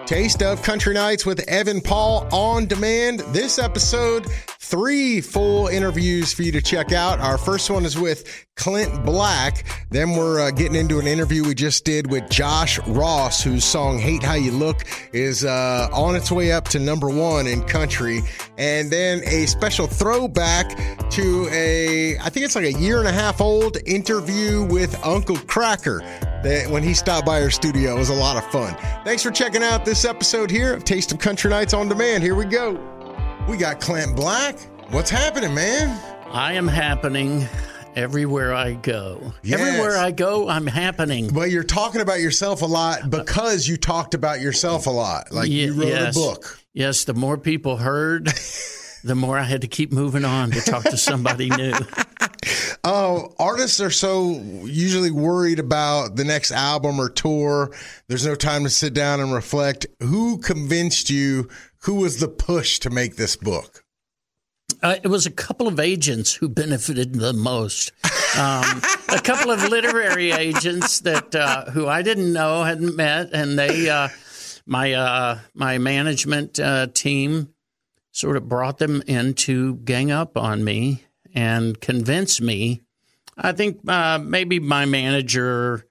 Taste of Country Nights with Evan Paul on demand. This episode, 3 full interviews for you to check out. Our first one is with Clint Black. Then we're getting into an interview we just did with Josh Ross, whose song Hate How You Look is on its way up to #1 in country. And then a special throwback to I think it's like a 1.5 year old interview with Uncle Kracker. That when he stopped by our studio, it was a lot of fun. Thanks for checking out this episode here of Taste of Country Nights on Demand. Here we go. We got Clint Black. What's happening, man? I am happening everywhere I go. Yes. Everywhere I go, I'm happening. Well, you're talking about yourself a lot because you talked about yourself a lot. Like you wrote a book. Yes, the more people heard, the more I had to keep moving on to talk to somebody new. Artists are so usually worried about the next album or tour. There's no time to sit down and reflect. Who convinced you? Who was the push to make this book? It was a couple of agents who benefited the most. A couple of literary agents that who I didn't know, hadn't met, and they, my management team, sort of brought them in to gang up on me and convince me. I think maybe my manager,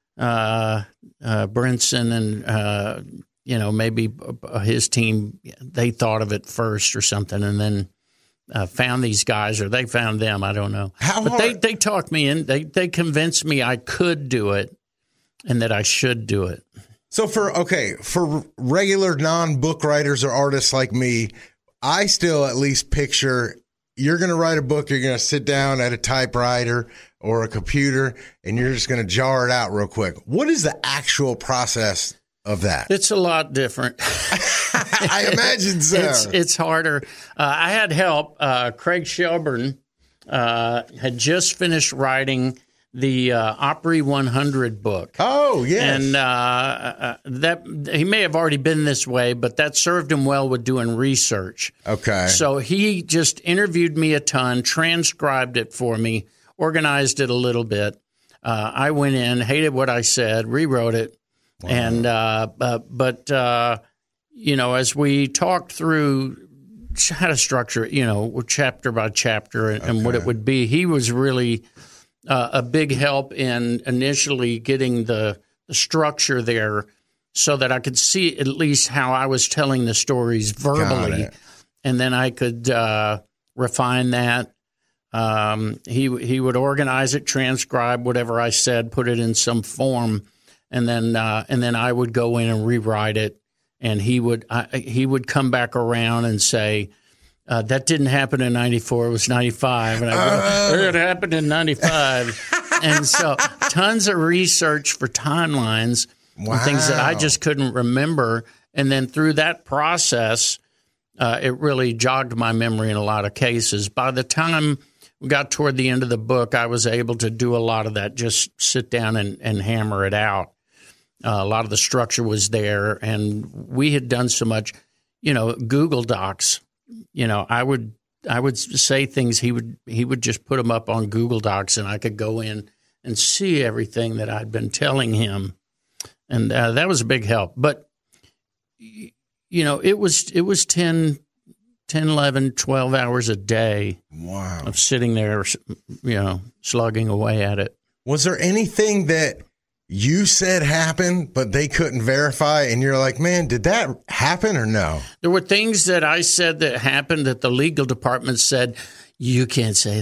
Brinson, and maybe his team, they thought of it first or something, and then found these guys, or they found them. I don't know. But they talked me in. They convinced me I could do it, and that I should do it. So for regular non-book writers or artists like me, I still at least picture you're going to write a book, you're going to sit down at a typewriter or a computer, and you're just going to jar it out real quick. What is the actual process of that? It's a lot different. I imagine so. It's harder. I had help. Craig Shelburne had just finished writing the Opry 100 book. Oh, yes. And that he may have already been this way, but that served him well with doing research. Okay. So he just interviewed me a ton, transcribed it for me, organized it a little bit. I went in, hated what I said, rewrote it. Wow. And as we talked through how to structure it, chapter by chapter and what it would be, he was really a big help in initially getting the structure there so that I could see at least how I was telling the stories verbally. And then I could refine that. He would organize it, transcribe whatever I said, put it in some form, and then I would go in and rewrite it. And he would come back around and say, that didn't happen in 94. It was 95. And I go, it happened in 95. And so tons of research for timelines and things that I just couldn't remember. And then through that process, it really jogged my memory in a lot of cases. By the time we got toward the end of the book, I was able to do a lot of that, just sit down and hammer it out. A lot of the structure was there, and we had done so much, Google Docs. I would say things. He would just put them up on Google Docs, and I could go in and see everything that I'd been telling him, and that was a big help. But it was 10, 11, 12 hours a day. Wow. Of sitting there, slugging away at it. Was there anything that you said happened, but they couldn't verify, and you're like, man, did that happen or no? There were things that I said that happened that the legal department said, you can't say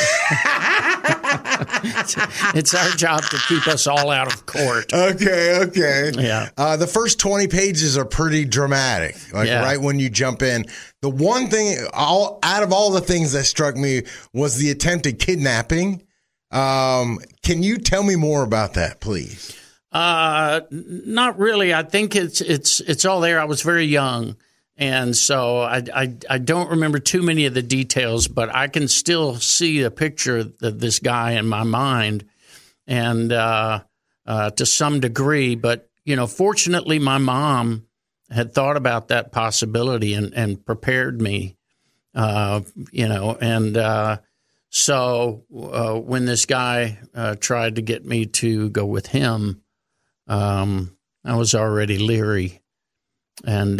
that. It's our job to keep us all out of court. Okay. Yeah. The first 20 pages are pretty dramatic, right when you jump in. The one thing, out of all the things that struck me was the attempted kidnapping. Can you tell me more about that, please? Not really. I think it's all there. I was very young, and so I don't remember too many of the details, but I can still see a picture of this guy in my mind, and to some degree. But fortunately, my mom had thought about that possibility and prepared me. So when this guy tried to get me to go with him, I was already leery. And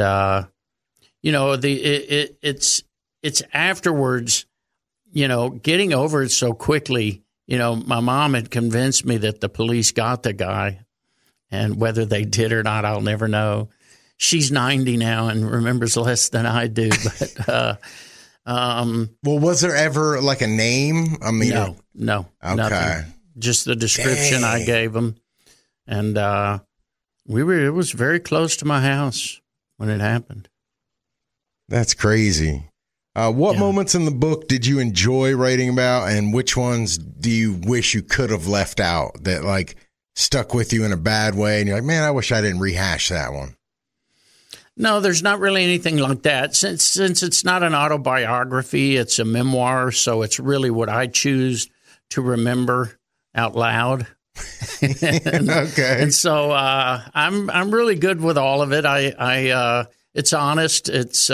it's afterwards, getting over it so quickly. My mom had convinced me that the police got the guy, and whether they did or not, I'll never know. She's 90 now and remembers less than I do. But well, was there ever like a name? I mean, no, okay, nothing. Just the description I gave him, and it was very close to my house when it happened. That's crazy. What moments in the book did you enjoy writing about, and which ones do you wish you could have left out that like stuck with you in a bad way? And you're like, man, I wish I didn't rehash that one. No, there's not really anything like that. Since it's not an autobiography, it's a memoir, so it's really what I choose to remember out loud. Okay. And so I'm really good with all of it. It's honest. It's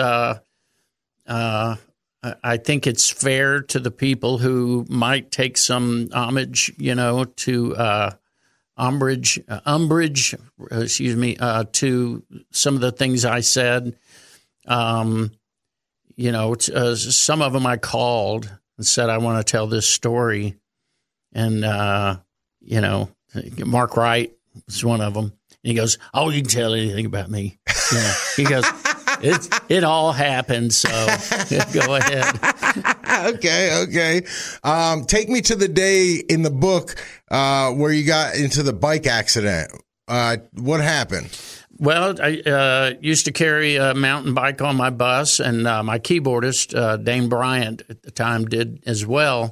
I think it's fair to the people who might take some homage, to umbrage, to some of the things I said. Some of them I called and said, I want to tell this story. And, Mark Wright was one of them. And he goes, oh, you can tell anything about me. He goes, it all happened. So go ahead. Okay. Take me to the day in the book where you got into the bike accident. What happened? Well, I used to carry a mountain bike on my bus, and my keyboardist, Dane Bryant, at the time did as well.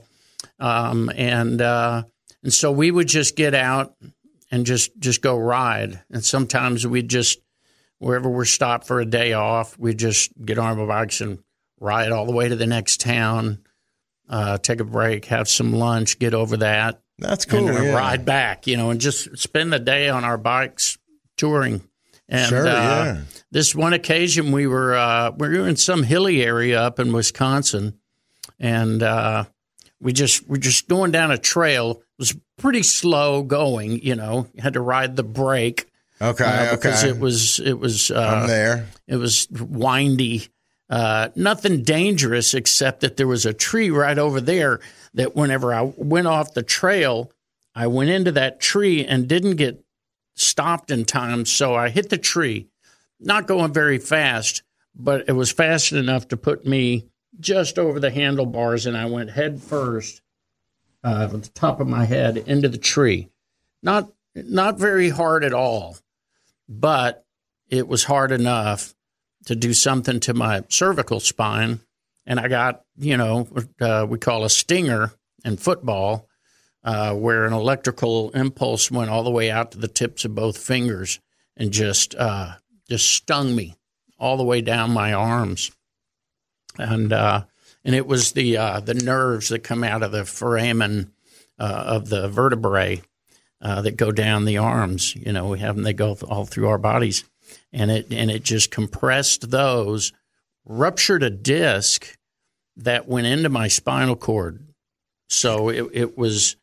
And so we would just get out and just go ride. And sometimes we'd just, wherever we're stopped for a day off, we'd just get on our bikes and ride all the way to the next town, take a break, have some lunch, get over that. That's cool. And ride back, and just spend the day on our bikes touring. And this one occasion we were in some hilly area up in Wisconsin, and we're just going down a trail. It was pretty slow going, you had to ride the brake. Okay. Because it was I'm there. It was windy. Nothing dangerous except that there was a tree right over there that whenever I went off the trail, I went into that tree and didn't get stopped in time. So I hit the tree, not going very fast, but it was fast enough to put me just over the handlebars, and I went head first with the top of my head into the tree. Not very hard at all, but it was hard enough to do something to my cervical spine. And I got, what we call a stinger in football, where an electrical impulse went all the way out to the tips of both fingers and just stung me all the way down my arms. And it was the nerves that come out of the foramen of the vertebrae that go down the arms. We have them; they go all through our bodies, and it just compressed those, ruptured a disc that went into my spinal cord. So it was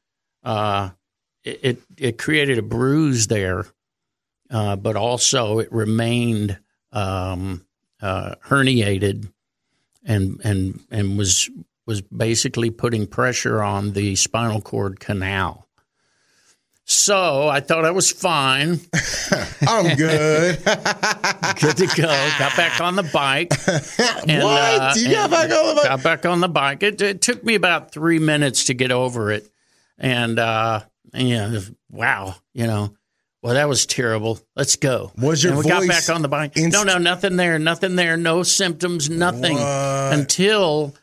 it created a bruise there, but also it remained herniated. And was basically putting pressure on the spinal cord canal. So I thought I was fine. I'm good. Good to go. Got back on the bike. And, what? You got back on the bike? Got back on the bike. It took me about 3 minutes to get over it. And wow, well, that was terrible. Let's go. Was your and we voice got back on the bike. No, nothing there. No symptoms, nothing. What? Until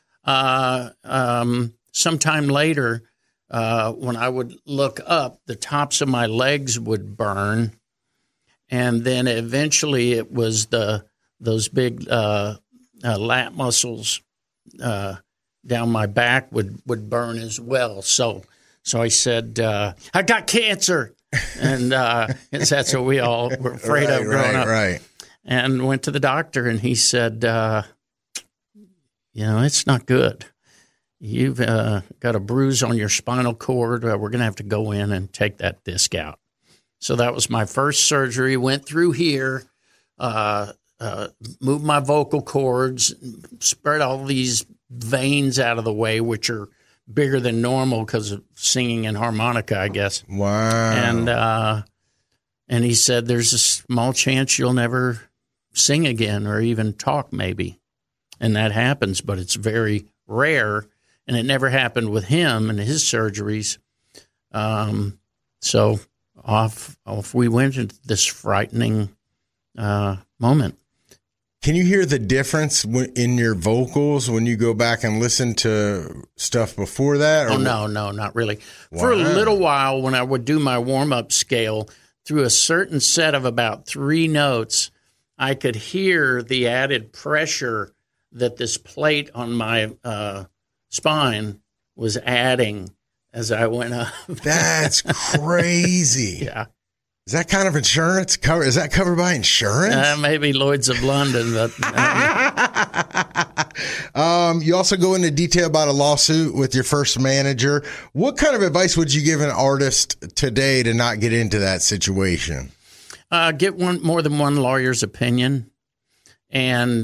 sometime later, when I would look up, the tops of my legs would burn. And then eventually it was those big lat muscles down my back would burn as well. So I said, I got cancer. And that's what we all were afraid of growing up. Right. And went to the doctor, and he said, it's not good. You've got a bruise on your spinal cord. We're going to have to go in and take that disc out. So that was my first surgery. Went through here, move my vocal cords, spread all these veins out of the way, which are bigger than normal because of singing and harmonica, I guess. Wow. And he said, there's a small chance you'll never sing again or even talk maybe. And that happens, but it's very rare. And it never happened with him and his surgeries. So off we went into this frightening moment. Can you hear the difference in your vocals when you go back and listen to stuff before that? Or? Oh, no, not really. Wow. For a little while, when I would do my warm-up scale, through a certain set of about 3 notes, I could hear the added pressure that this plate on my spine was adding as I went up. That's crazy. Yeah. Is that kind of insurance? Is that covered by insurance? Maybe Lloyd's of London. But, you also go into detail about a lawsuit with your first manager. What kind of advice would you give an artist today to not get into that situation? Get more than one lawyer's opinion, and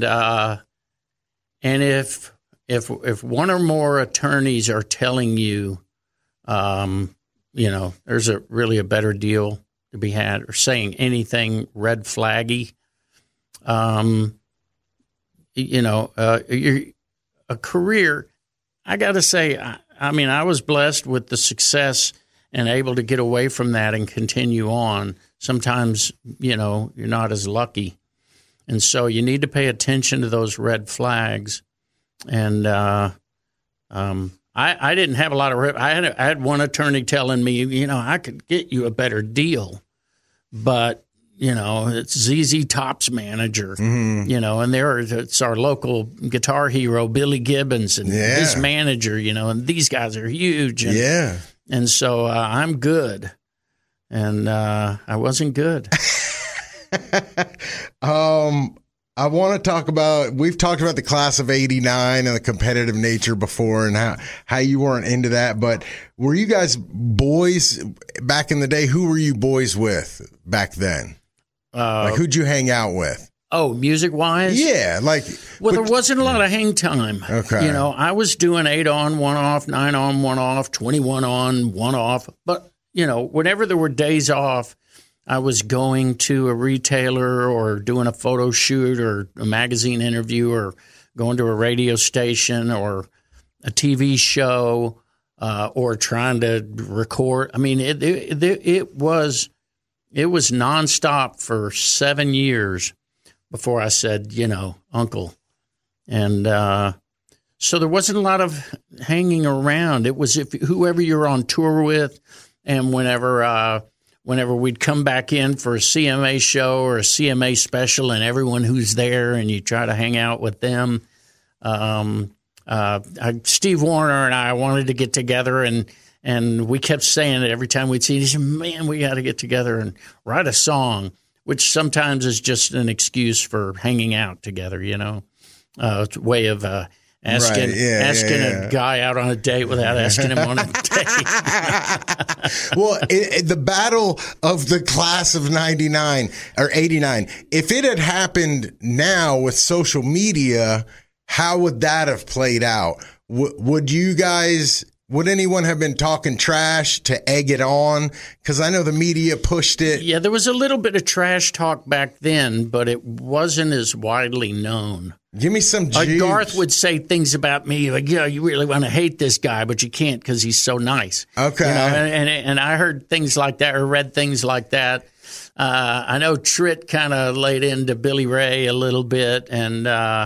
if one or more attorneys are telling you, there's really a better deal to be had, or saying anything red flaggy, a career, I got to say, I was blessed with the success and able to get away from that and continue on. Sometimes, you're not as lucky. And so you need to pay attention to those red flags. And I didn't have a lot of I had one attorney telling me, I could get you a better deal, but it's ZZ Top's manager, and it's our local guitar hero Billy Gibbons and his manager, and these guys are huge, and so I'm good, and I wasn't good. I want to talk about, we've talked about the class of 89 and the competitive nature before and how you weren't into that, but were you guys boys back in the day? Who were you boys with back then? Who'd you hang out with? Oh, music-wise? Yeah. There wasn't a lot of hang time. Okay. I was doing 8 on, 1 off, 9 on, 1 off, 21 on, 1 off. But, whenever there were days off, I was going to a retailer or doing a photo shoot or a magazine interview or going to a radio station or a TV show or trying to record. It was nonstop for 7 years before I said, uncle. And so there wasn't a lot of hanging around. It was whoever you're on tour with, and whenever we'd come back in for a CMA show or a CMA special and everyone who's there and you try to hang out with them. Steve Warner and I wanted to get together and we kept saying it every time we'd see it. He said, man, we got to get together and write a song, which sometimes is just an excuse for hanging out together, It's a way of asking a guy out on a date without asking him on a date. Well, the battle of the class of 99 or 89, if it had happened now with social media, how would that have played out? Would anyone have been talking trash to egg it on? Because I know the media pushed it. Yeah, there was a little bit of trash talk back then, but it wasn't as widely known. Give me some juice. Garth would say things about me like, you really want to hate this guy, but you can't because he's so nice. Okay. And I heard things like that or read things like that. I know Tritt kind of laid into Billy Ray a little bit. And,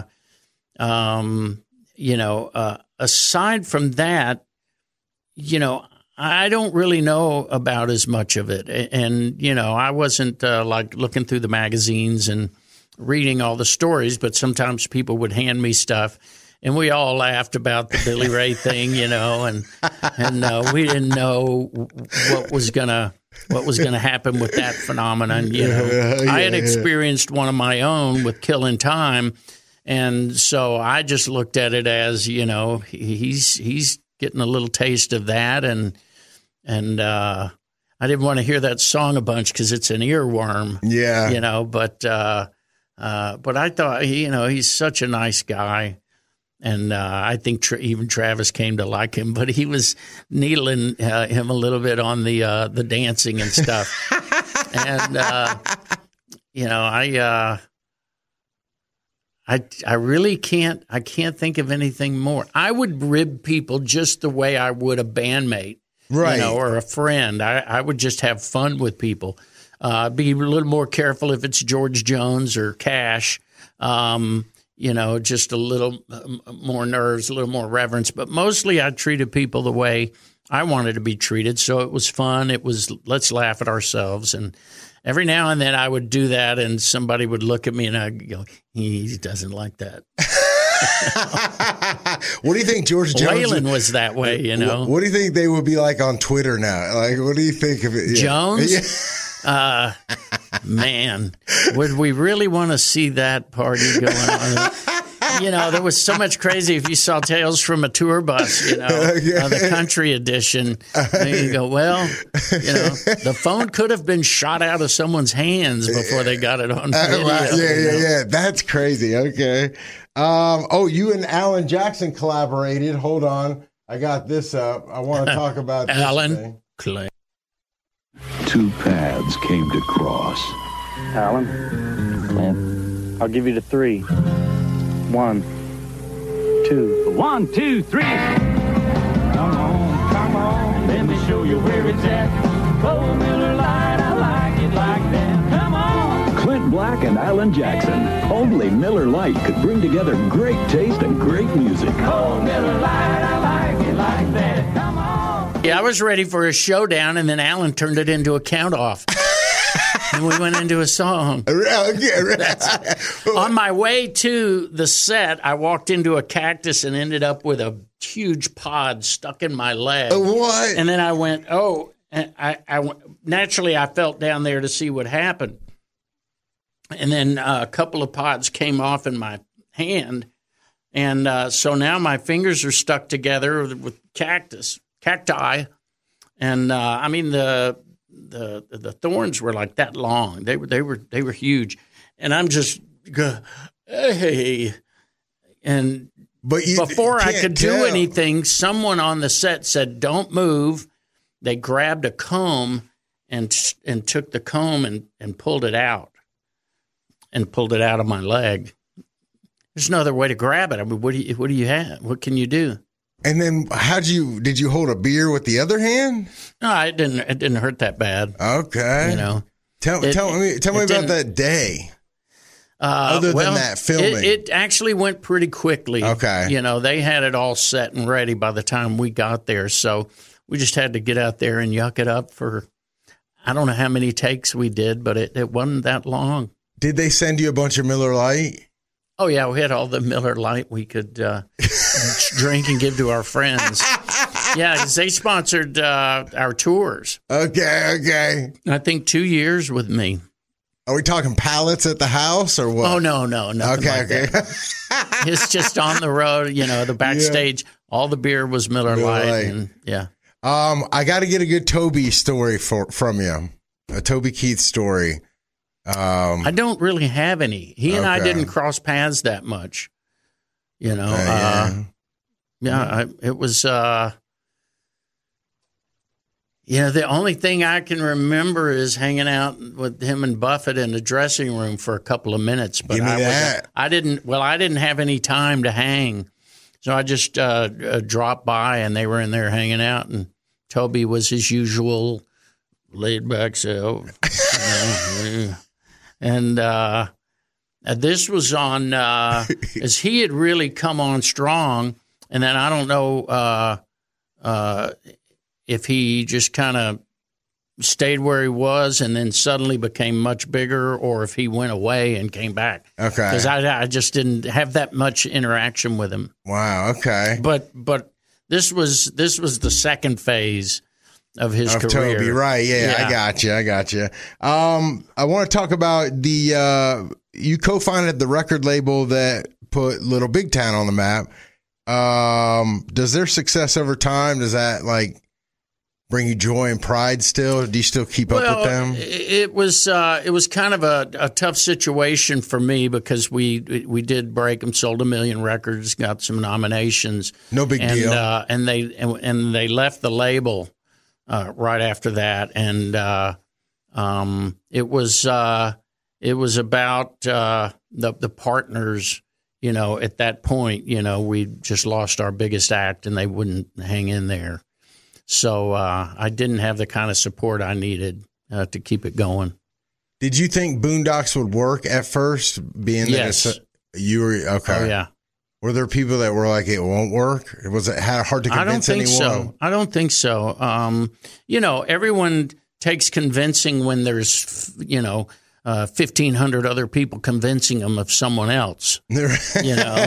aside from that, I don't really know about as much of it. And, I wasn't looking through the magazines and reading all the stories, but sometimes people would hand me stuff and we all laughed about the Billy Ray thing, and we didn't know what was gonna happen with that phenomenon. I had experienced one of my own with Killing Time, and so I just looked at it as he's getting a little taste of that, and I didn't want to hear that song a bunch because it's an earworm. Yeah, but. But I thought, he's such a nice guy. And I think even Travis came to like him, but he was needling him a little bit on the dancing and stuff. And I really can't think of anything more. I would rib people just the way I would a bandmate, right, or a friend. I would just have fun with people. Be a little more careful if it's George Jones or Cash. Just a little more nerves, a little more reverence. But mostly I treated people the way I wanted to be treated. So it was fun. It was, let's laugh at ourselves. And every now and then I would do that, and somebody would look at me and I'd go, he doesn't like that. What do you think George Jones? Waylon was that way, What do you think they would be like on Twitter now? Like, what do you think of it? Yeah. Jones? Yeah. Man, would we really want to see that party going on? There was so much crazy. If you saw Tales from a Tour Bus, the country edition, you go, well, the phone could have been shot out of someone's hands before they got it on video. Yeah. That's crazy. Okay. You and Alan Jackson collaborated. Hold on. I got this up. I want to talk about this Alan Clay. Two paths came to cross. Alan, Clint, I'll give you the 3. 1, 2. 1, 2, 3. Come on, let me show you where it's at. Oh, Miller Lite, I like it like that. Come on. Clint Black and Alan Jackson. Only Miller Lite could bring together great taste and great music. Oh, Miller Lite, I like it like that. Come on. Yeah, I was ready for a showdown, and then Alan turned it into a count-off. And we went into a song. On my way to the set, I walked into a cactus and ended up with a huge pod stuck in my leg. What? And then I went, and naturally I felt down there to see what happened. And then a couple of pods came off in my hand. And so now my fingers are stuck together with cacti. And the thorns were like that long. They were huge, and I'm just hey. And before I could do anything, someone on the set said, "Don't move." They grabbed a comb and took the comb and pulled it out of my leg. There's no other way to grab it. I mean, what do you have? What can you do? And then did you hold a beer with the other hand? No, it didn't hurt that bad. Okay. Tell me about that day. Other than that filming. It actually went pretty quickly. Okay. They had it all set and ready by the time we got there. So we just had to get out there and yuck it up for, I don't know how many takes we did, but it wasn't that long. Did they send you a bunch of Miller Lite? Oh, yeah, we had all the Miller Lite we could drink and give to our friends. Yeah, because they sponsored our tours. Okay. I think 2 years with me. Are we talking pallets at the house or what? Oh, no, nothing like that. It's just on the road, the backstage. Yeah. All the beer was Miller Lite. And, yeah. I got to get a good Toby story from you, a Toby Keith story. I don't really have any. He and I didn't cross paths that much. It was, the only thing I can remember is hanging out with him and Buffett in the dressing room for a couple of minutes. But I didn't have any time to hang. So I just dropped by and they were in there hanging out, and Toby was his usual laid back self. And this was on as he had really come on strong. And then I don't know if he just kind of stayed where he was and then suddenly became much bigger, or if he went away and came back. Okay. Because I just didn't have that much interaction with him. Wow. Okay. But this was the second phase of his career. Toby, right? Yeah, I got you. I want to talk about you co-founded the record label that put Little Big Town on the map. Does their success over time, does that bring you joy and pride still? Do you still keep up with them? It was kind of a tough situation for me because we did break them, sold 1 million records, got some nominations. No big deal. And they left the label right after that, and it was about the partners. You know, at that point, you know, we just lost our biggest act, and they wouldn't hang in there. So I didn't have the kind of support I needed to keep it going. Did you think Boondocks would work at first? Yes. You were okay. Oh, yeah. Were there people that were like, it won't work? Was it hard to convince anyone? I don't think so. You know, everyone takes convincing when there's, 1,500 other people convincing them of someone else. You know,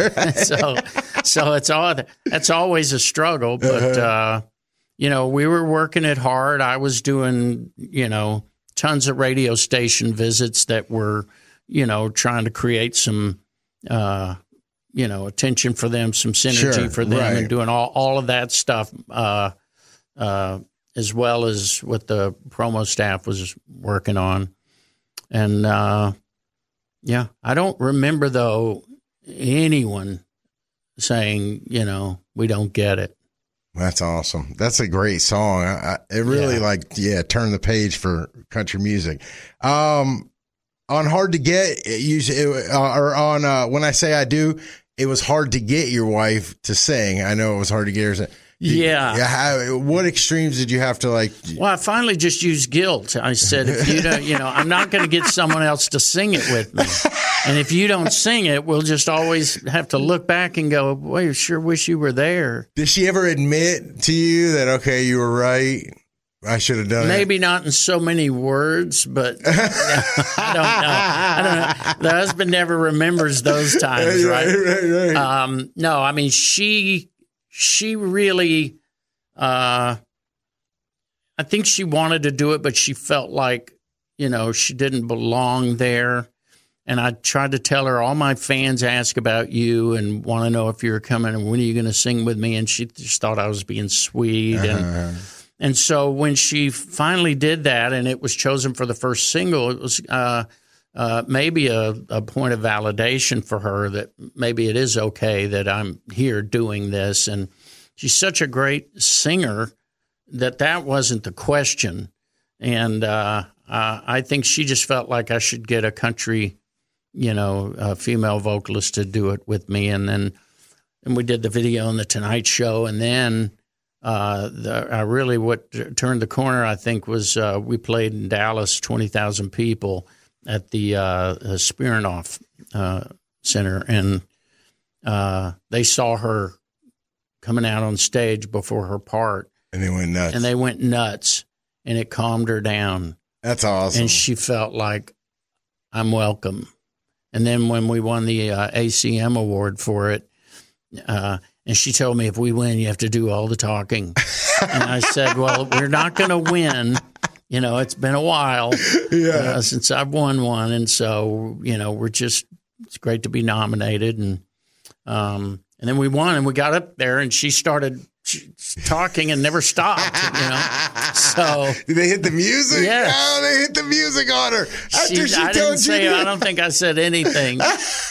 so that's always a struggle. But we were working it hard. I was doing tons of radio station visits that were trying to create some attention for them, some synergy for them, and doing all of that stuff, as well as what the promo staff was working on. And, I don't remember, though, anyone saying, we don't get it. That's awesome. That's a great song. It really turned the page for country music. On Hard to Get, on When I Say I Do, it was hard to get your wife to sing. I know it was hard to get her to what extremes did you have to like? Well, I finally just used guilt. I said, if you don't, I'm not going to get someone else to sing it with me. And if you don't sing it, we'll just always have to look back and go, boy, I sure wish you were there. Did she ever admit to you that, okay, you were right? I should have done it. Maybe not in so many words, but I don't know. The husband never remembers those times, right? No, I mean, she really, I think she wanted to do it, but she felt like, she didn't belong there. And I tried to tell her, all my fans ask about you and want to know if you're coming and when are you going to sing with me? And she just thought I was being sweet. And so when she finally did that and it was chosen for the first single, it was maybe a point of validation for her that maybe it is okay that I'm here doing this. And she's such a great singer that wasn't the question. And I think she just felt like I should get a country, a female vocalist to do it with me. And we did the video on the Tonight Show. And then what turned the corner, I think, was we played in Dallas, 20,000 people at the Smirnoff Center, and they saw her coming out on stage before her part. And they went nuts. And it calmed her down. That's awesome. And she felt like, I'm welcome. And then when we won the ACM award for it, and she told me, if we win, you have to do all the talking. And I said, well, we're not going to win. It's been a while since I've won one. And so, it's great to be nominated. And then we won and we got up there and she started talking and never stopped, So did they hit the music? Yes. Oh, they hit the music on her. I don't think I said anything.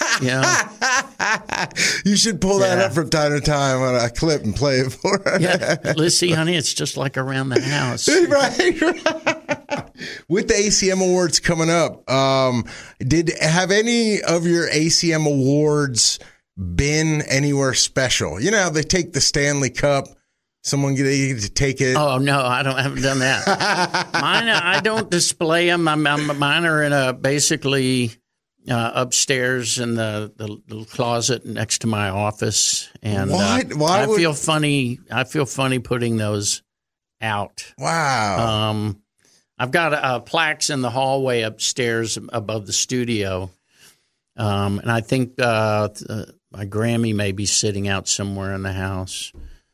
You should pull that up from time to time on a clip and play it for her. Yeah, listen, honey, it's just like around the house. Right. With the ACM Awards coming up, have any of your ACM Awards been anywhere special? How they take the Stanley Cup. Someone get to take it. Oh no, I haven't done that. Mine, I don't display them. Mine are in basically upstairs in the closet next to my office. And Why I feel funny. I feel funny putting those out. Wow. I've got plaques in the hallway upstairs above the studio, and I think my Grammy may be sitting out somewhere in the house.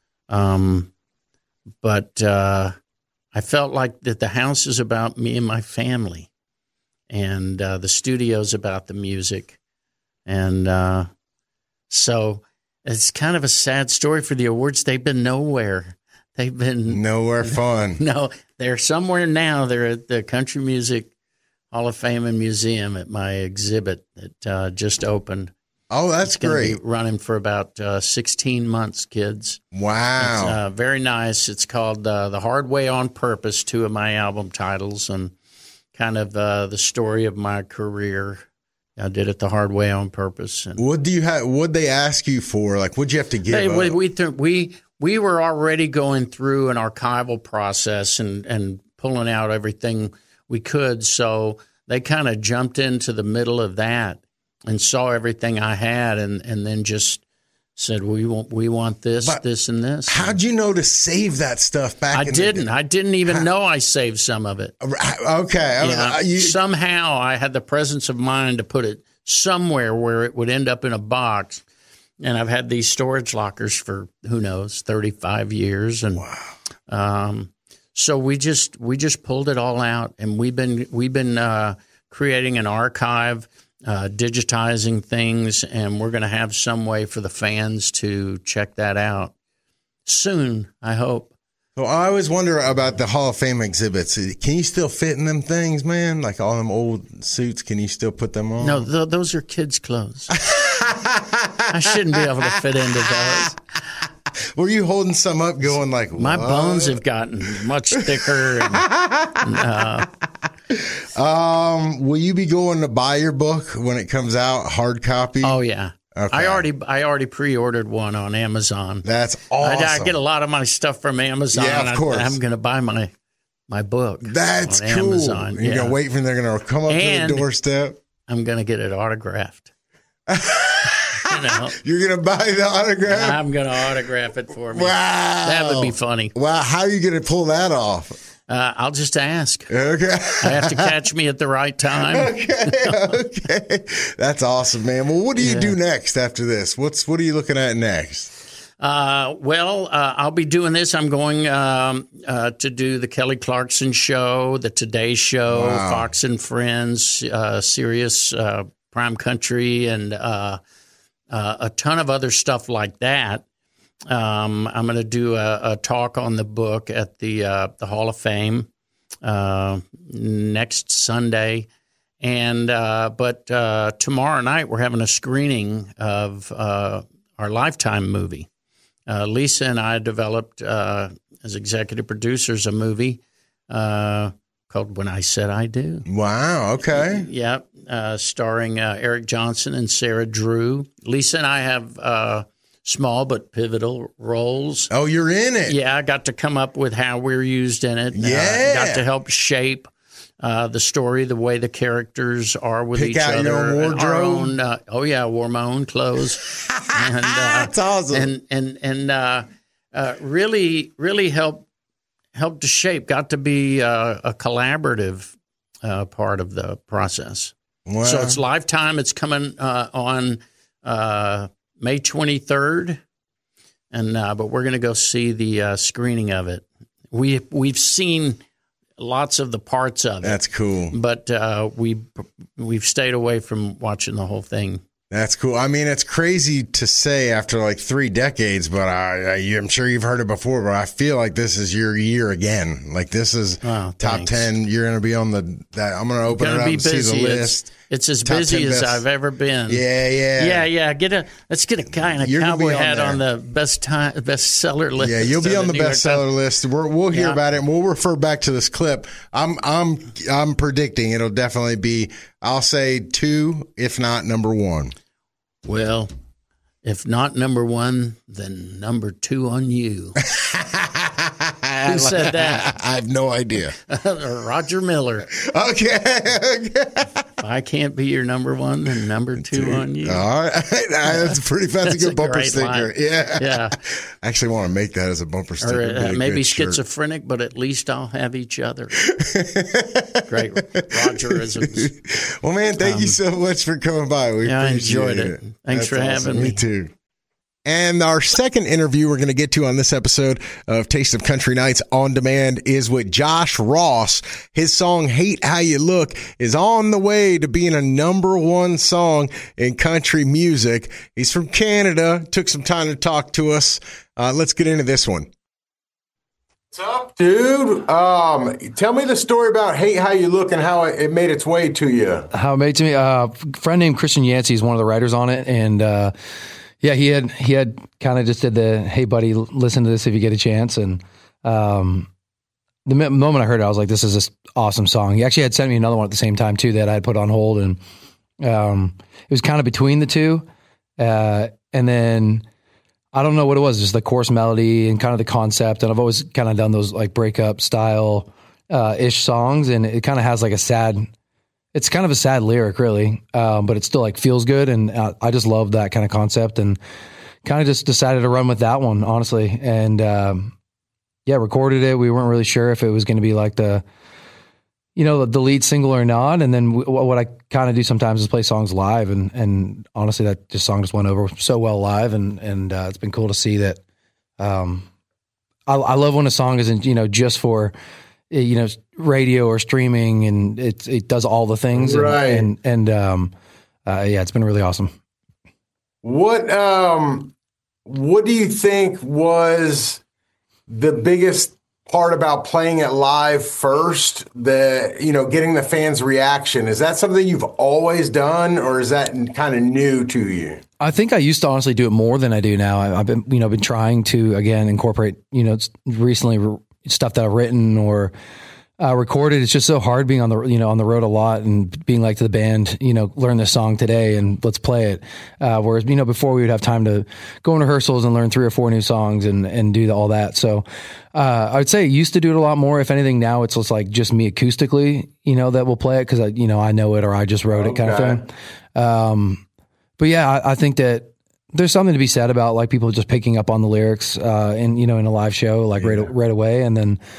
But I felt like that the house is about me and my family, and the studio's about the music. And so it's kind of a sad story for the awards. They've been nowhere. They've been nowhere fun. No, they're somewhere now. They're at the Country Music Hall of Fame and Museum at my exhibit that just opened. Oh, that's it's gonna great. Be running for about 16 months, kids. Wow. It's very nice. It's called The Hard Way on Purpose, 2 of my album titles, and kind of the story of my career. I did it the hard way on purpose. And what do you have? What they ask you for? Like, what'd you have to give up? We were already going through an archival process and pulling out everything we could. So they kind of jumped into the middle of that and saw everything I had, and then just said, we want this, but this, and this. How'd you know to save that stuff back? I didn't even know I saved some of it. Okay. Somehow I had the presence of mind to put it somewhere where it would end up in a box. And I've had these storage lockers for, who knows, 35 years. And wow. So we just pulled it all out, and we've been creating an archive, digitizing things, and we're going to have some way for the fans to check that out soon, I hope. So I always wonder about the Hall of Fame exhibits. Can you still fit in them things, man? Like all them old suits, can you still put them on? No, those are kids' clothes. I shouldn't be able to fit into those. Were you holding some up going like, what? My bones have gotten much thicker. Will you be going to buy your book when it comes out, hard copy? Oh, yeah. Okay. I already pre-ordered one on Amazon. That's awesome. I get a lot of my stuff from Amazon. Yeah, of course. I'm going to buy my book. That's on cool. Amazon. You're going to wait for them. They're going to come up to the doorstep. I'm going to get it autographed. You're going to buy the autograph? I'm going to autograph it for me. Wow. That would be funny. Wow. How are you going to pull that off? I'll just ask. Okay. I have to catch me at the right time. Okay. That's awesome, man. Well, what do you do next after this? What are you looking at next? I'll be doing this. I'm going to do the Kelly Clarkson Show, the Today Show, Fox and Friends, Sirius Prime Country, and a ton of other stuff like that. I'm going to do a talk on the book at the Hall of Fame next Sunday, and but tomorrow night we're having a screening of our Lifetime movie. Lisa and I developed as executive producers a movie called When I Said I Do. Wow. Okay. Yeah, starring Eric Johnson and Sarah Drew. Lisa and I have small but pivotal roles. Oh, you're in it. Yeah, I got to come up with how we're used in it. Yeah. Got to help shape the story, the way the characters are with each other. Pick out your own wardrobe? Wore my own clothes. And, that's awesome. And really helped to shape, got to be a collaborative part of the process. Wow. So it's Lifetime. It's coming on May 23rd, and but we're going to go see the screening of it. We've seen lots of the parts of it. That's cool. But we've stayed away from watching the whole thing. That's cool. I mean, it's crazy to say after like 3 decades, but I'm sure you've heard it before, but I feel like this is your year again. Like this is top 10. You're going to be on I'm going to open it up and see the list. It's as busy as I've ever been. Yeah. Let's get a guy in a cowboy hat on the bestseller list. Yeah, you'll be on the bestseller list. We'll hear about it, and we'll refer back to this clip. I'm predicting it'll definitely be, I'll say 2, if not number 1. Well, if not number 1, then number 2 on you. Who said that? I have no idea. Roger Miller. Okay. I can't be your number 1, then number 2 on you. All right. That's a good bumper sticker. Line. Yeah. I actually want to make that as a bumper sticker. Or maybe schizophrenic, but at least I'll have each other. Great Rogerisms. Well, man, thank you so much for coming by. I enjoyed it. Thanks for having me. Me too. And our second interview we're going to get to on this episode of Taste of Country Nights On Demand is with Josh Ross. His song, Hate How You Look, is on the way to being a number 1 song in country music. He's from Canada, took some time to talk to us. Let's get into this one. What's up, dude? Tell me the story about Hate How You Look and how it made its way to you. How it made to me? A friend named Christian Yancey is one of the writers on it, and yeah, he had kind of just did the, hey buddy, listen to this if you get a chance. And the moment I heard it, I was like, this is this awesome song. He actually had sent me another one at the same time too that I had put on hold, and it was kind of between the two, and then I don't know what it was, just the chorus melody and kind of the concept. And I've always kind of done those like breakup style ish songs, and it kind of has like it's kind of a sad lyric really, but it still like feels good. And I just love that kind of concept, and kind of just decided to run with that one, honestly. And yeah, recorded it. We weren't really sure if it was going to be like the lead single or not. And then what I kind of do sometimes is play songs live. And honestly, that song just went over so well live. And it's been cool to see that. I love when a song isn't, just for, radio or streaming, and it does all the things. Right. And yeah, it's been really awesome. What do you think was the biggest part about playing it live first, getting the fans' reaction? Is that something you've always done, or is that kind of new to you? I think I used to honestly do it more than I do now. I've been trying to, again, incorporate, recently stuff that I've written or recorded. It's just so hard being on the road a lot and being like to the band, learn this song today and let's play it. Whereas, before we would have time to go in rehearsals and learn 3 or 4 new songs and do all that. So, I would say I used to do it a lot more. If anything, now it's just me acoustically, that will play it. Cause I know it, or I just wrote it kind of thing. But yeah, I think that there's something to be said about like people just picking up on the lyrics, in a live show, like right away. And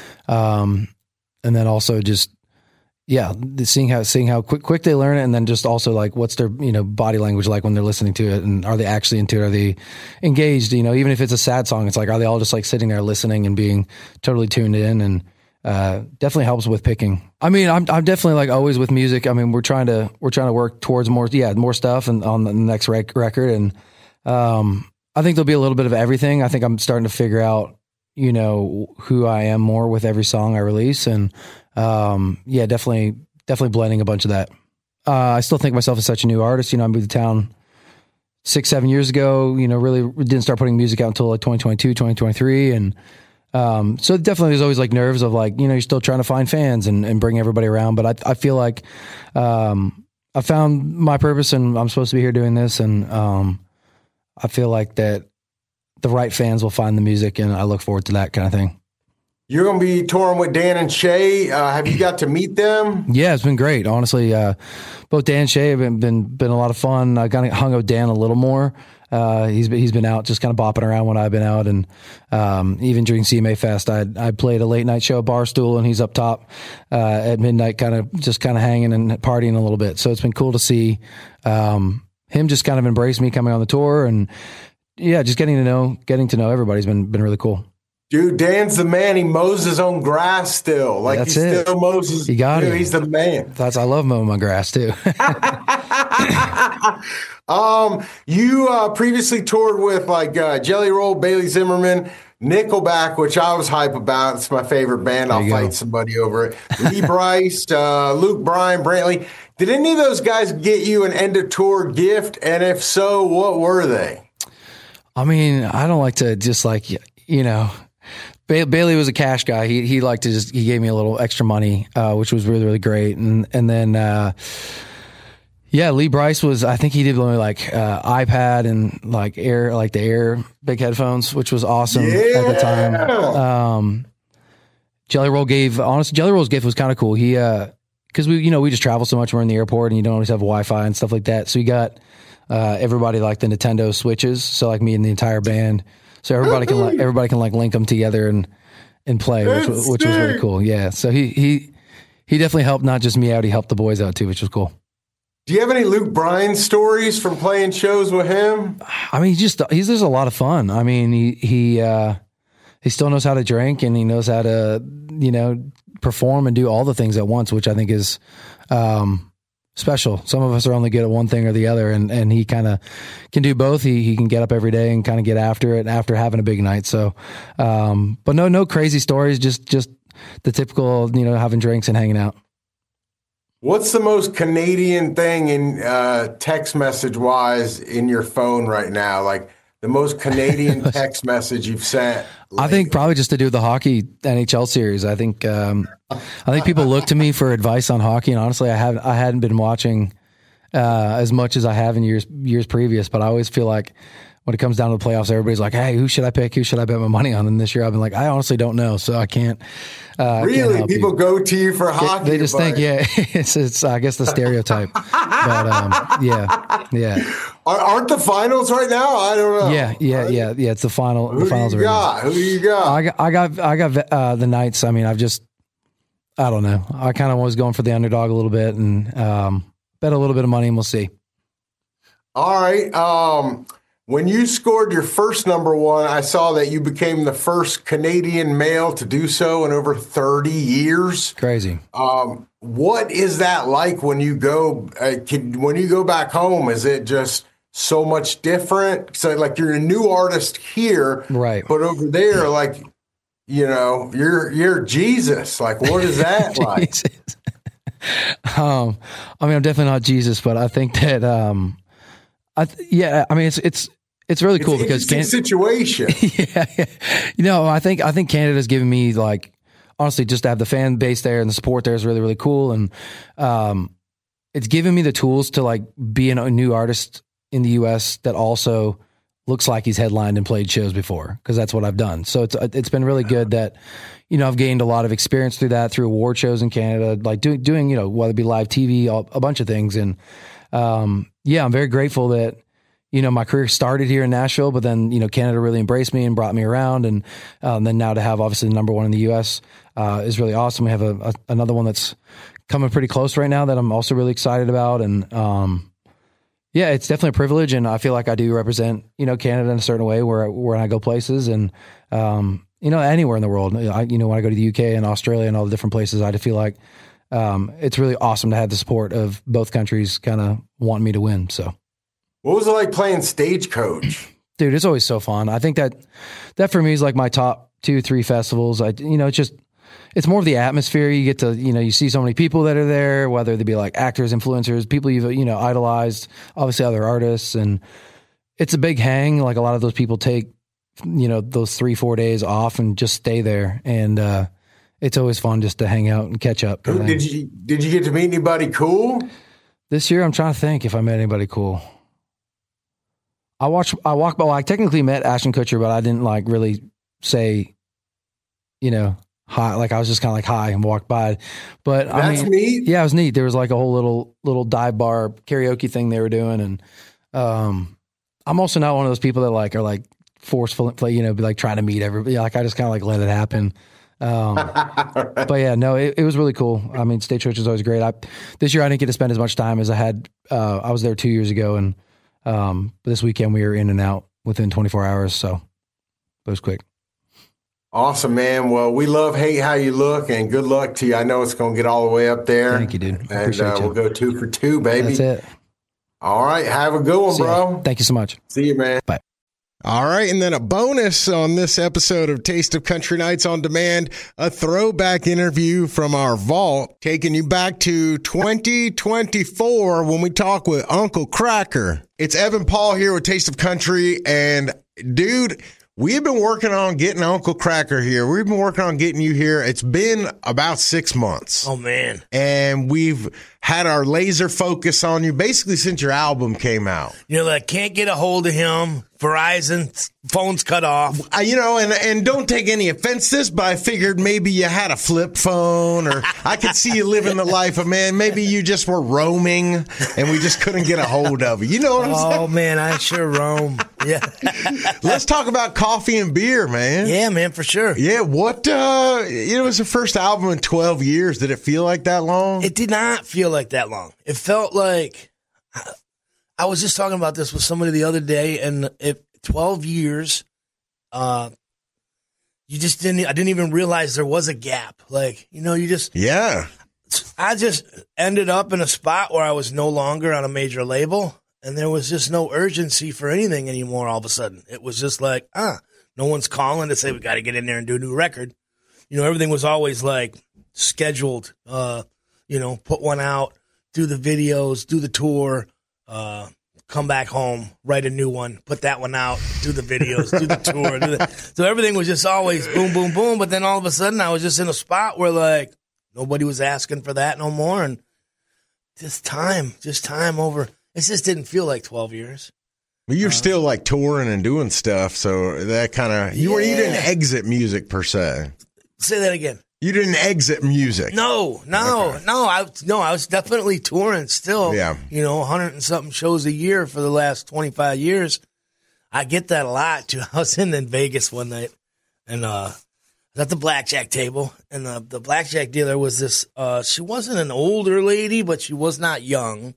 then also just, seeing how quick they learn it. And then just also like, what's their, body language like when they're listening to it, and are they actually into it? Are they engaged? Even if it's a sad song, it's like, are they all just like sitting there listening and being totally tuned in? And, definitely helps with picking. I mean, I'm definitely like always with music. I mean, we're trying to work towards more stuff and on the next record. And, I think there'll be a little bit of everything. I think I'm starting to figure out, who I am more with every song I release. And, definitely blending a bunch of that. I still think myself as such a new artist. I moved to town 6-7 years ago, really didn't start putting music out until like 2022, 2023. And, so definitely there's always like nerves of like, you're still trying to find fans and bring everybody around. But I feel like, I found my purpose and I'm supposed to be here doing this. And, I feel like that the right fans will find the music, and I look forward to that kind of thing. You're going to be touring with Dan and Shay. Have you got to meet them? Yeah, it's been great. Honestly, both Dan and Shay have been a lot of fun. I kind of hung out with Dan a little more. He's been out just kind of bopping around when I've been out, and even during CMA Fest, I played a late night show at Barstool, and he's up top at midnight, kind of hanging and partying a little bit. So it's been cool to see him just kind of embrace me coming on the tour, and just getting to know everybody's been really cool. Dude, Dan's the man. He mows his own grass still. Like That's he it. Still mows his. You got it. He's the man. I love mowing my grass too. You previously toured with like Jelly Roll, Bailey Zimmerman, Nickelback, which I was hype about. It's my favorite band. I'll fight somebody over it. Lee Brice, Luke Bryan, Brantley. Did any of those guys get you an end of tour gift? And if so, what were they? I mean, I don't like to just like, Bailey was a cash guy. He liked to he gave me a little extra money, which was really, really great. And then, Lee Brice was, I think he did only like iPad and like the Air big headphones, which was awesome at the time. Jelly Roll's gift was kind of cool. He, cause we just travel so much. We're in the airport and you don't always have Wi-Fi and stuff like that. So he got, everybody like the Nintendo Switches. So like me and the entire band. So everybody can like link them together and play, which was really cool. Yeah. So he definitely helped not just me out. He helped the boys out too, which was cool. Do you have any Luke Bryan stories from playing shows with him? I mean, he's just a lot of fun. I mean, he still knows how to drink, and he knows how to, perform and do all the things at once, which I think is special. Some of us are only good at one thing or the other, and he kind of can do both. He can get up every day and kind of get after it after having a big night. So, but no crazy stories, just the typical, having drinks and hanging out. What's the most Canadian thing in text message wise in your phone right now? Like the most Canadian text message you've sent? I think probably just to do with the hockey NHL series. I think people look to me for advice on hockey, and honestly, I hadn't been watching as much as I have in years previous. But I always feel like when it comes down to the playoffs, everybody's like, "Hey, who should I pick? Who should I bet my money on?" And this year, I've been like, I honestly don't know, so I can't. Really, people go to you for hockey. They just think, it's I guess the stereotype. But yeah. Aren't the finals right now? I don't know. Yeah. It's the final. Who the finals do you got? Who do you got? I got the Knights. I mean, I don't know. I kind of was going for the underdog a little bit and bet a little bit of money, and we'll see. All right. When you scored your first number one, I saw that you became the first Canadian male to do so in over 30 years. Crazy. What is that like when you go back home? Is it just so much different? So like you're a new artist here, right? But over there, like, you're Jesus. Like, what is that like? I mean, I'm definitely not Jesus, but I think that, I mean, it's really cool because situation. Yeah. I think Canada's given me, like, honestly, just to have the fan base there and the support there is really, really cool. And, it's given me the tools to like be a new artist in the US that also looks like he's headlined and played shows before. Cause that's what I've done. So it's been really good that, I've gained a lot of experience through that, through award shows in Canada, like doing, whether it be live TV, a bunch of things. And, I'm very grateful that, my career started here in Nashville, but then, Canada really embraced me and brought me around. And then now to have obviously the number one in the U.S. Is really awesome. We have another one that's coming pretty close right now that I'm also really excited about. And it's definitely a privilege. And I feel like I do represent, Canada in a certain way where I go places and, anywhere in the world. When I go to the UK and Australia and all the different places, I feel like it's really awesome to have the support of both countries kind of wanting me to win. So. What was it like playing Stagecoach? Dude, it's always so fun. I think that for me is like my top 2-3 festivals. It's more of the atmosphere. You get to, you see so many people that are there, whether they be like actors, influencers, people you've, idolized, obviously other artists. And it's a big hang. Like a lot of those people take, those 3-4 days off and just stay there. And, it's always fun just to hang out and catch up. Did you get to meet anybody cool? This year, I'm trying to think if I met anybody cool. I walked by. Well, I technically met Ashton Kutcher, but I didn't like really say, hi. Like I was just kind of like hi and walked by. But that's neat. Yeah, it was neat. There was like a whole little dive bar karaoke thing they were doing, and I'm also not one of those people that like are like forceful, be like trying to meet everybody. Like I just kind of like let it happen. But yeah, no, it was really cool. I mean, Stagecoach is always great. This year I didn't get to spend as much time as I had. I was there 2 years ago, and but this weekend we were in and out within 24 hours, so it was quick. Awesome, man. Well, we love Hate How You Look, and good luck to you. I know it's going to get all the way up there. Thank you, dude. And we'll go 2 for 2, baby. That's it. All right. Have a good one, bro. Thank you so much. See you, man. Bye. All right, and then a bonus on this episode of Taste of Country Nights on Demand, a throwback interview from our vault, taking you back to 2024 when we talk with Uncle Kracker. It's Evan Paul here with Taste of Country, and dude, we've been working on getting Uncle Kracker here. We've been working on getting you here. It's been about 6 months. Oh, man. And we've had our laser focus on you basically since your album came out. Can't get a hold of him. Verizon, phone's cut off. And don't take any offense to this, but I figured maybe you had a flip phone, or I could see you living the life of, man, maybe you just were roaming and we just couldn't get a hold of you. You know what I'm saying? Oh, man, I sure roam. Yeah. Let's talk about coffee and beer, man. Yeah, man, for sure. Yeah, what, it was the first album in 12 years. Did it feel like that long? It did not feel like that long. It felt like, I was just talking about this with somebody the other day, and 12 years, I didn't even realize there was a gap. Like, you just. Yeah. I just ended up in a spot where I was no longer on a major label, and there was just no urgency for anything anymore. All of a sudden, it was just like, no one's calling to say we got to get in there and do a new record. Everything was always like scheduled. Put one out, do the videos, do the tour, come back home, write a new one, put that one out, do the videos, do the tour. So everything was just always boom, boom, boom. But then all of a sudden, I was just in a spot where like nobody was asking for that no more, and just time over. It just didn't feel like 12 years. But you're still like touring and doing stuff, so that kind of you didn't exit music per se. Say that again. You didn't exit music. No. I was definitely touring still. Yeah. 100 and something shows a year for the last 25 years. I get that a lot too. I was in Vegas one night, and I was at the blackjack table, and the blackjack dealer was this. She wasn't an older lady, but she was not young.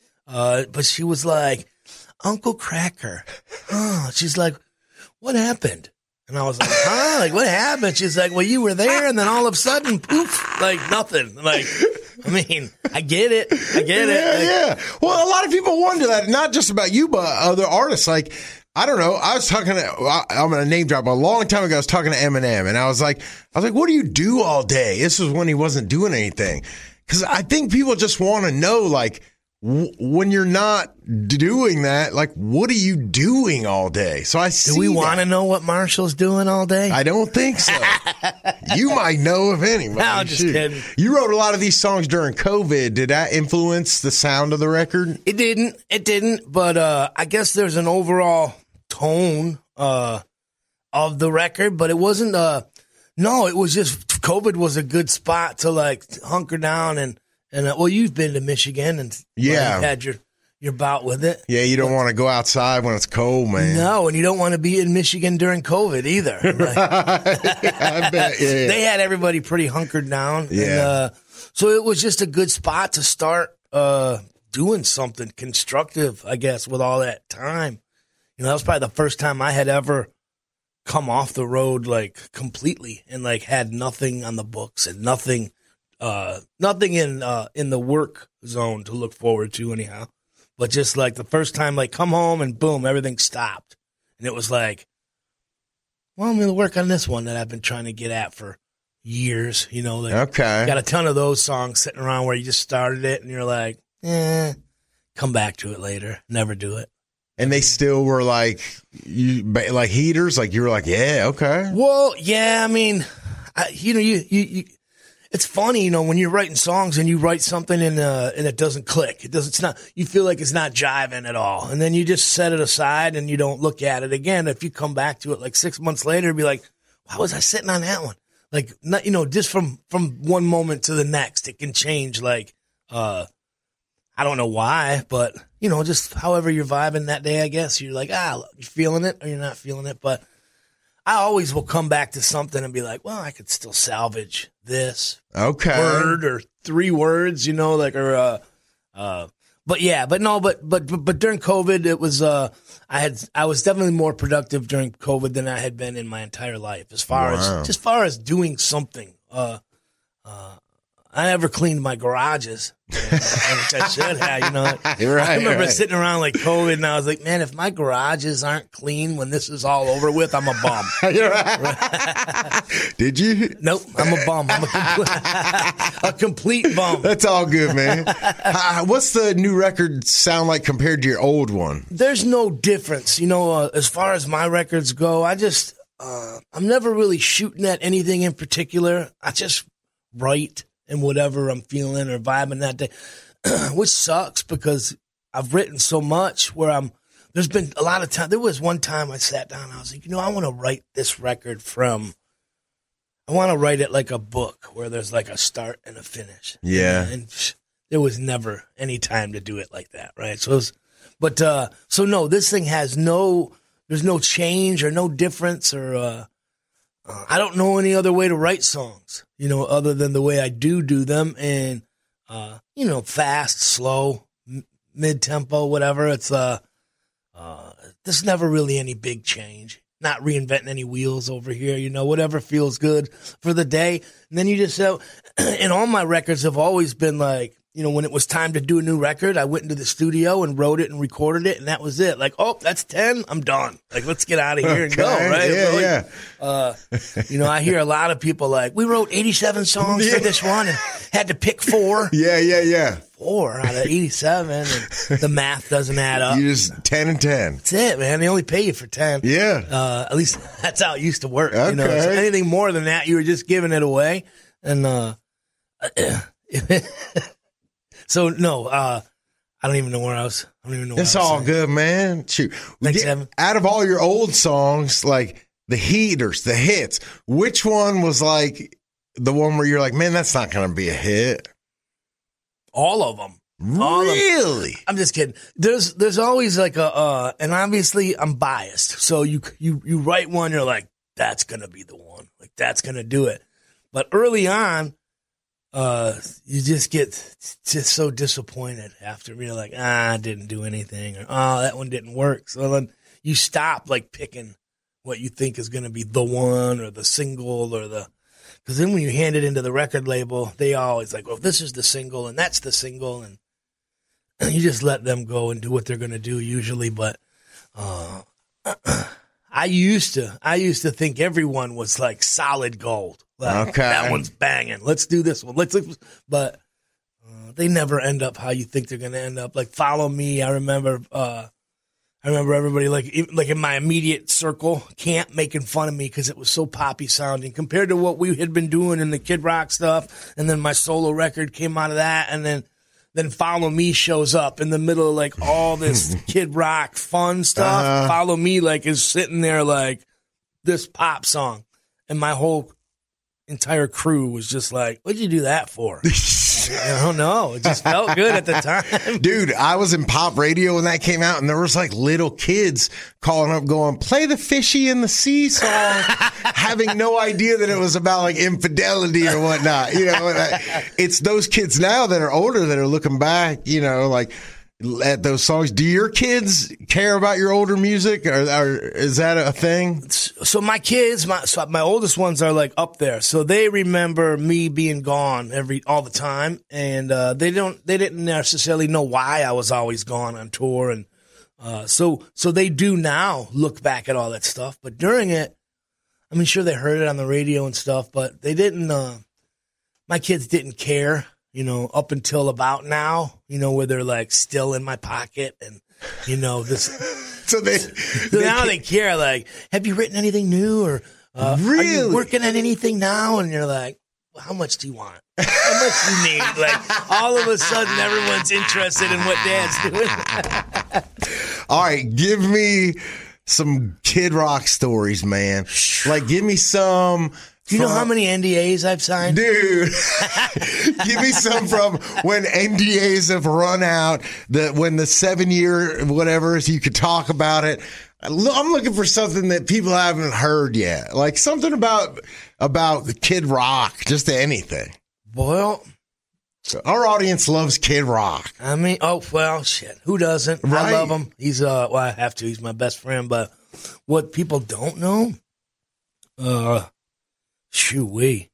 But she was like, Uncle Cracker. She's like, what happened? And I was like, like, what happened? She's like, well, you were there, and then all of a sudden, poof, like nothing. Like, I mean, I get it. Yeah. Well, a lot of people wonder that, not just about you, but other artists. Like, I don't know. I'm going to name drop. A long time ago, I was talking to Eminem, and I was like, what do you do all day? This was when he wasn't doing anything. Because I think people just want to know, like, when you're not doing that, like, what are you doing all day? So do we want to know what Marshall's doing all day? I don't think so. You might know if anybody. No, I'm just kidding. You wrote a lot of these songs during COVID. Did that influence the sound of the record? It didn't. But I guess there's an overall tone of the record, but it wasn't. No, it was just COVID was a good spot to like hunker down and well, you've been to Michigan and you've had your bout with it. Yeah, you don't want to go outside when it's cold, man. No, and you don't want to be in Michigan during COVID either. Like, I bet. Yeah. They had everybody pretty hunkered down. Yeah. And, so it was just a good spot to start doing something constructive, I guess, with all that time. That was probably the first time I had ever come off the road like completely and like had nothing on the books and nothing in the work zone to look forward to anyhow, but just like the first time, like come home and boom, everything stopped. And it was like, well, I'm going to work on this one that I've been trying to get at for years, like, okay. Got a ton of those songs sitting around where you just started it and you're like, come back to it later. Never do it. And they still were like heaters. Like you were like, yeah, okay. Well, yeah. I mean, you it's funny, when you're writing songs and you write something and it doesn't click. You feel like it's not jiving at all. And then you just set it aside and you don't look at it again. If you come back to it like 6 months later and be like, why was I sitting on that one? Like, not, just from one moment to the next, it can change. Like, I don't know why, but just however you're vibing that day, I guess you're like, you're feeling it or you're not feeling it. But I always will come back to something and be like, well, I could still salvage this word or 3 words, but during COVID, it was, I was definitely more productive during COVID than I had been in my entire life as far as doing something. I never cleaned my garages, which I should have, You're right, I remember right. sitting around like COVID and I was like, man, if my garages aren't clean when this is all over with, I'm a bum. You're right. Did you? Nope, I'm a bum. I'm a complete bum. That's all good, man. What's the new record sound like compared to your old one? There's no difference. As far as my records go, I'm never really shooting at anything in particular. I just write and whatever I'm feeling or vibing that day, which sucks because I've written so much where there's been a lot of time. There was one time I sat down and I was like, I want to write this record I want to write it like a book where there's like a start and a finish. Yeah. And there was never any time to do it like that. Right. So, so no, this thing has there's no change or no difference or, I don't know any other way to write songs, other than the way I do them. And, fast, slow, mid-tempo, whatever. It's, there's never really any big change. not reinventing any wheels over here, whatever feels good for the day. And then you just, and all my records have always been like, when it was time to do a new record, I went into the studio and wrote it and recorded it, and that was it. Like, oh, that's 10, I'm done. Like, let's get out of here and go, right? Yeah. I hear a lot of people like, we wrote 87 songs for this one and had to pick 4. Yeah. 4 out of 87, and the math doesn't add up. You just 10 and 10. That's it, man. They only pay you for 10. Yeah. At least that's how it used to work. Okay. So anything more than that, you were just giving it away. And so no, I don't even know where I was. I don't even know. It's all good, man. Shoot. Thanks, Evan. Out of all your old songs, like the heaters, the hits, which one was like the one where you're like, man, that's not going to be a hit? All of them. Really? I'm just kidding. There's always like and obviously I'm biased. So you write one, you're like, that's gonna be the one. Like that's gonna do it. But early on, you just get just so disappointed after you're like, I didn't do anything, or that one didn't work. So then you stop like picking what you think is gonna be the one or the single or because then when you hand it into the record label, they always like, well, this is the single and that's the single, and you just let them go and do what they're going to do usually. But I used to think everyone was like solid gold. Like, okay, that one's banging. Let's do this one. But they never end up how you think they're going to end up. Like Follow Me, I remember everybody like in my immediate circle making fun of me because it was so poppy sounding compared to what we had been doing in the Kid Rock stuff. And then my solo record came out of that. And then Follow Me shows up in the middle of like all this Kid Rock fun stuff. Follow Me like is sitting there like this pop song. And my whole entire crew was just like, what'd you do that for? I don't know. It just felt good at the time. Dude, I was in pop radio when that came out, and there was like little kids calling up going, play the Fishy in the Sea song, having no idea that it was about like infidelity or whatnot. It's those kids now that are older that are looking back, like at those songs. Do your kids care about your older music, or is that a thing? So my kids, my oldest ones are like up there, so they remember me being gone all the time, and they didn't necessarily know why I was always gone on tour, and so they do now look back at all that stuff. But during it, I mean, sure they heard it on the radio and stuff, but they didn't. My kids didn't care. Up until about now, where they're like still in my pocket and, this. So now they care. Like, have you written anything new or really? Are you working on anything now? And you're like, well, how much do you want? How much do you need? Like, all of a sudden, everyone's interested in what Dad's doing. All right, give me some Kid Rock stories, man. Like, give me some. Do you know how many NDAs I've signed? Dude, give me some from when NDAs have run out, when the 7-year whatever, so you could talk about it. I'm looking for something that people haven't heard yet, like something about Kid Rock, just anything. Well, our audience loves Kid Rock. I mean, shit, who doesn't? Right? I love him. He's I have to. He's my best friend. But what people don't know, Shoo-wee.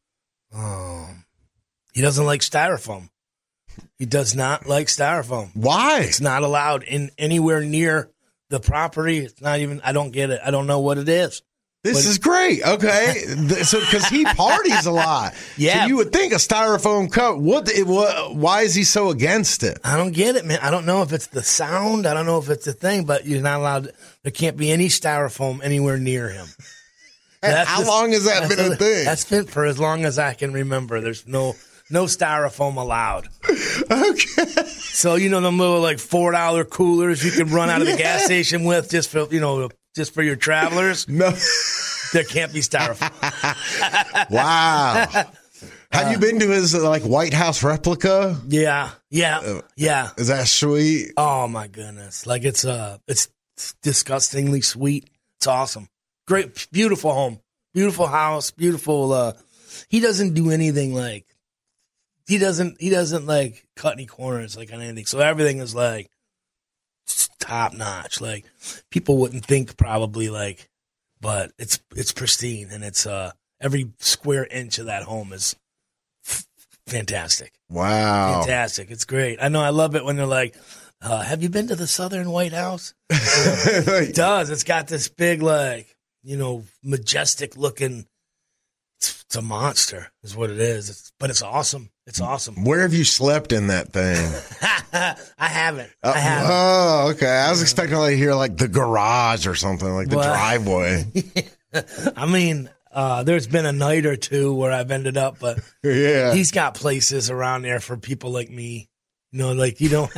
He doesn't like styrofoam. He does not like styrofoam. Why? It's not allowed in anywhere near the property. It's not even, I don't get it. I don't know what it is. This is great. Okay. So, because he parties a lot. Yeah. So you would think a styrofoam cup, why is he so against it? I don't get it, man. I don't know if it's the sound. I don't know if it's the thing, but you're not allowed, there can't be any styrofoam anywhere near him. How long has that been a thing? That's been for as long as I can remember. There's no styrofoam allowed. Okay. So, the little like $4 coolers you can run out of the gas station with just for your travelers. No. There can't be styrofoam. Wow. Have you been to his like White House replica? Yeah. Is that sweet? Oh my goodness. Like it's disgustingly sweet. It's awesome. Great, beautiful home, beautiful house, beautiful. He doesn't do anything like, he doesn't like cut any corners like on anything. So everything is like top notch. Like people wouldn't think probably like but it's pristine, and it's every square inch of that home is fantastic. Wow. Fantastic. It's great. I know. I love it when they're like, have you been to the Southern White House? It does. It's got this big, like, majestic looking. It's a monster is what it is. But it's awesome. It's awesome. Where have you slept in that thing? I haven't. Oh, okay. I was expecting to hear like the garage or something, like the driveway. I mean, there's been a night or two where I've ended up, but yeah, he's got places around there for people like me. Like you don't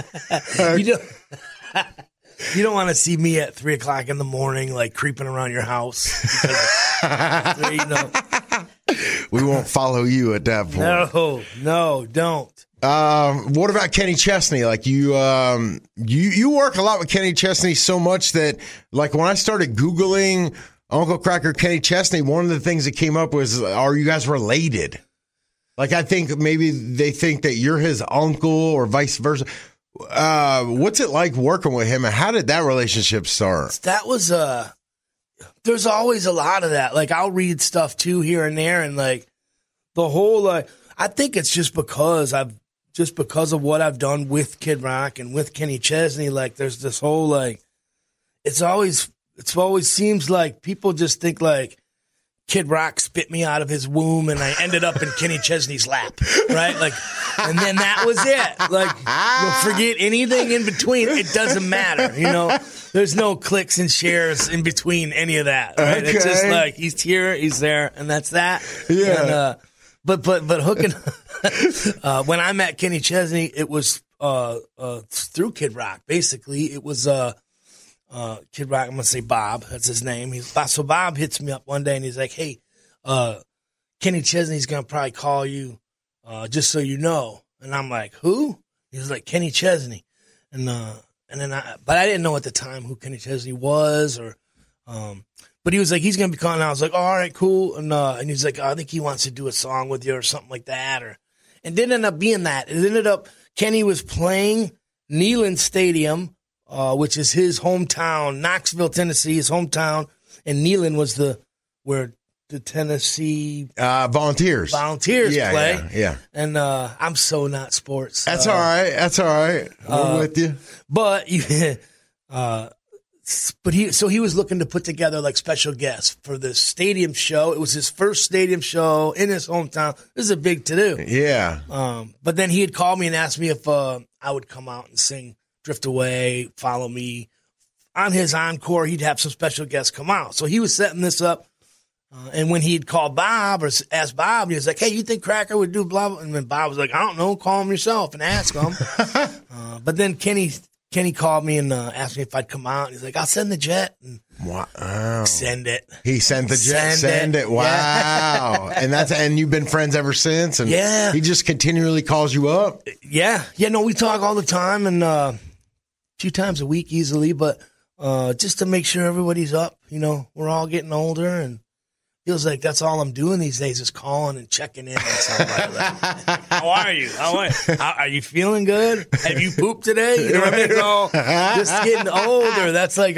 want to see me at 3:00 in the morning, like creeping around your house. Because, we won't follow you at that point. No, don't. What about Kenny Chesney? Like you work a lot with Kenny Chesney so much that like when I started Googling Uncle Kracker, Kenny Chesney, one of the things that came up was, are you guys related? Like I think maybe they think that you're his uncle or vice versa. What's it like working with him, and how did that relationship start? That was there's always a lot of that. Like I'll read stuff too here and there, and like the whole I think it's just because of what I've done with Kid Rock and with Kenny Chesney. Like there's this whole like it's always seems like people just think like Kid Rock spit me out of his womb and I ended up in Kenny Chesney's lap, right? Like, and then that was it. Like, you'll forget anything in between. It doesn't matter, There's no clicks and shares in between any of that. Right? Okay. It's just like he's here, he's there, and that's that. Yeah. And, but hooking when I met Kenny Chesney, it was through Kid Rock. Basically, it was Kid Rock. I'm gonna say Bob. That's his name. So Bob hits me up one day and he's like, "Hey, Kenny Chesney's gonna probably call you, just so you know." And I'm like, "Who?" He's like, "Kenny Chesney," and then but I didn't know at the time who Kenny Chesney was, or but he was like, he's gonna be calling. And I was like, oh, all right, cool. And he's like, I think he wants to do a song with you or something like that, and didn't end up being that. It ended up Kenny was playing Neyland Stadium, which is his hometown, Knoxville, Tennessee, his hometown, and Neyland was where the Tennessee Volunteers play. Yeah. And I'm so not sports. That's all right. We're with you. But he was looking to put together like special guests for this stadium show. It was his first stadium show in his hometown. This is a big to-do. Yeah. But then he had called me and asked me if I would come out and sing Drift Away, Follow Me. On his encore, he'd have some special guests come out. So he was setting this up. And when he'd called Bob or asked Bob, he was like, hey, you think Kracker would do blah, blah? And then Bob was like, I don't know, call him yourself and ask him. But then Kenny called me and asked me if I'd come out. He's like, I'll send the jet. And wow. Send it. He sent the jet. Send it. Wow. Yeah. And you've been friends ever since. And yeah. He just continually calls you up. Yeah. Yeah. No, we talk all the time and a few times a week easily, but just to make sure everybody's up. We're all getting older and feels like that's all I'm doing these days is calling and checking in on somebody. How are you? Are you feeling good? Have you pooped today? You know what I mean? It's all just getting older. That's like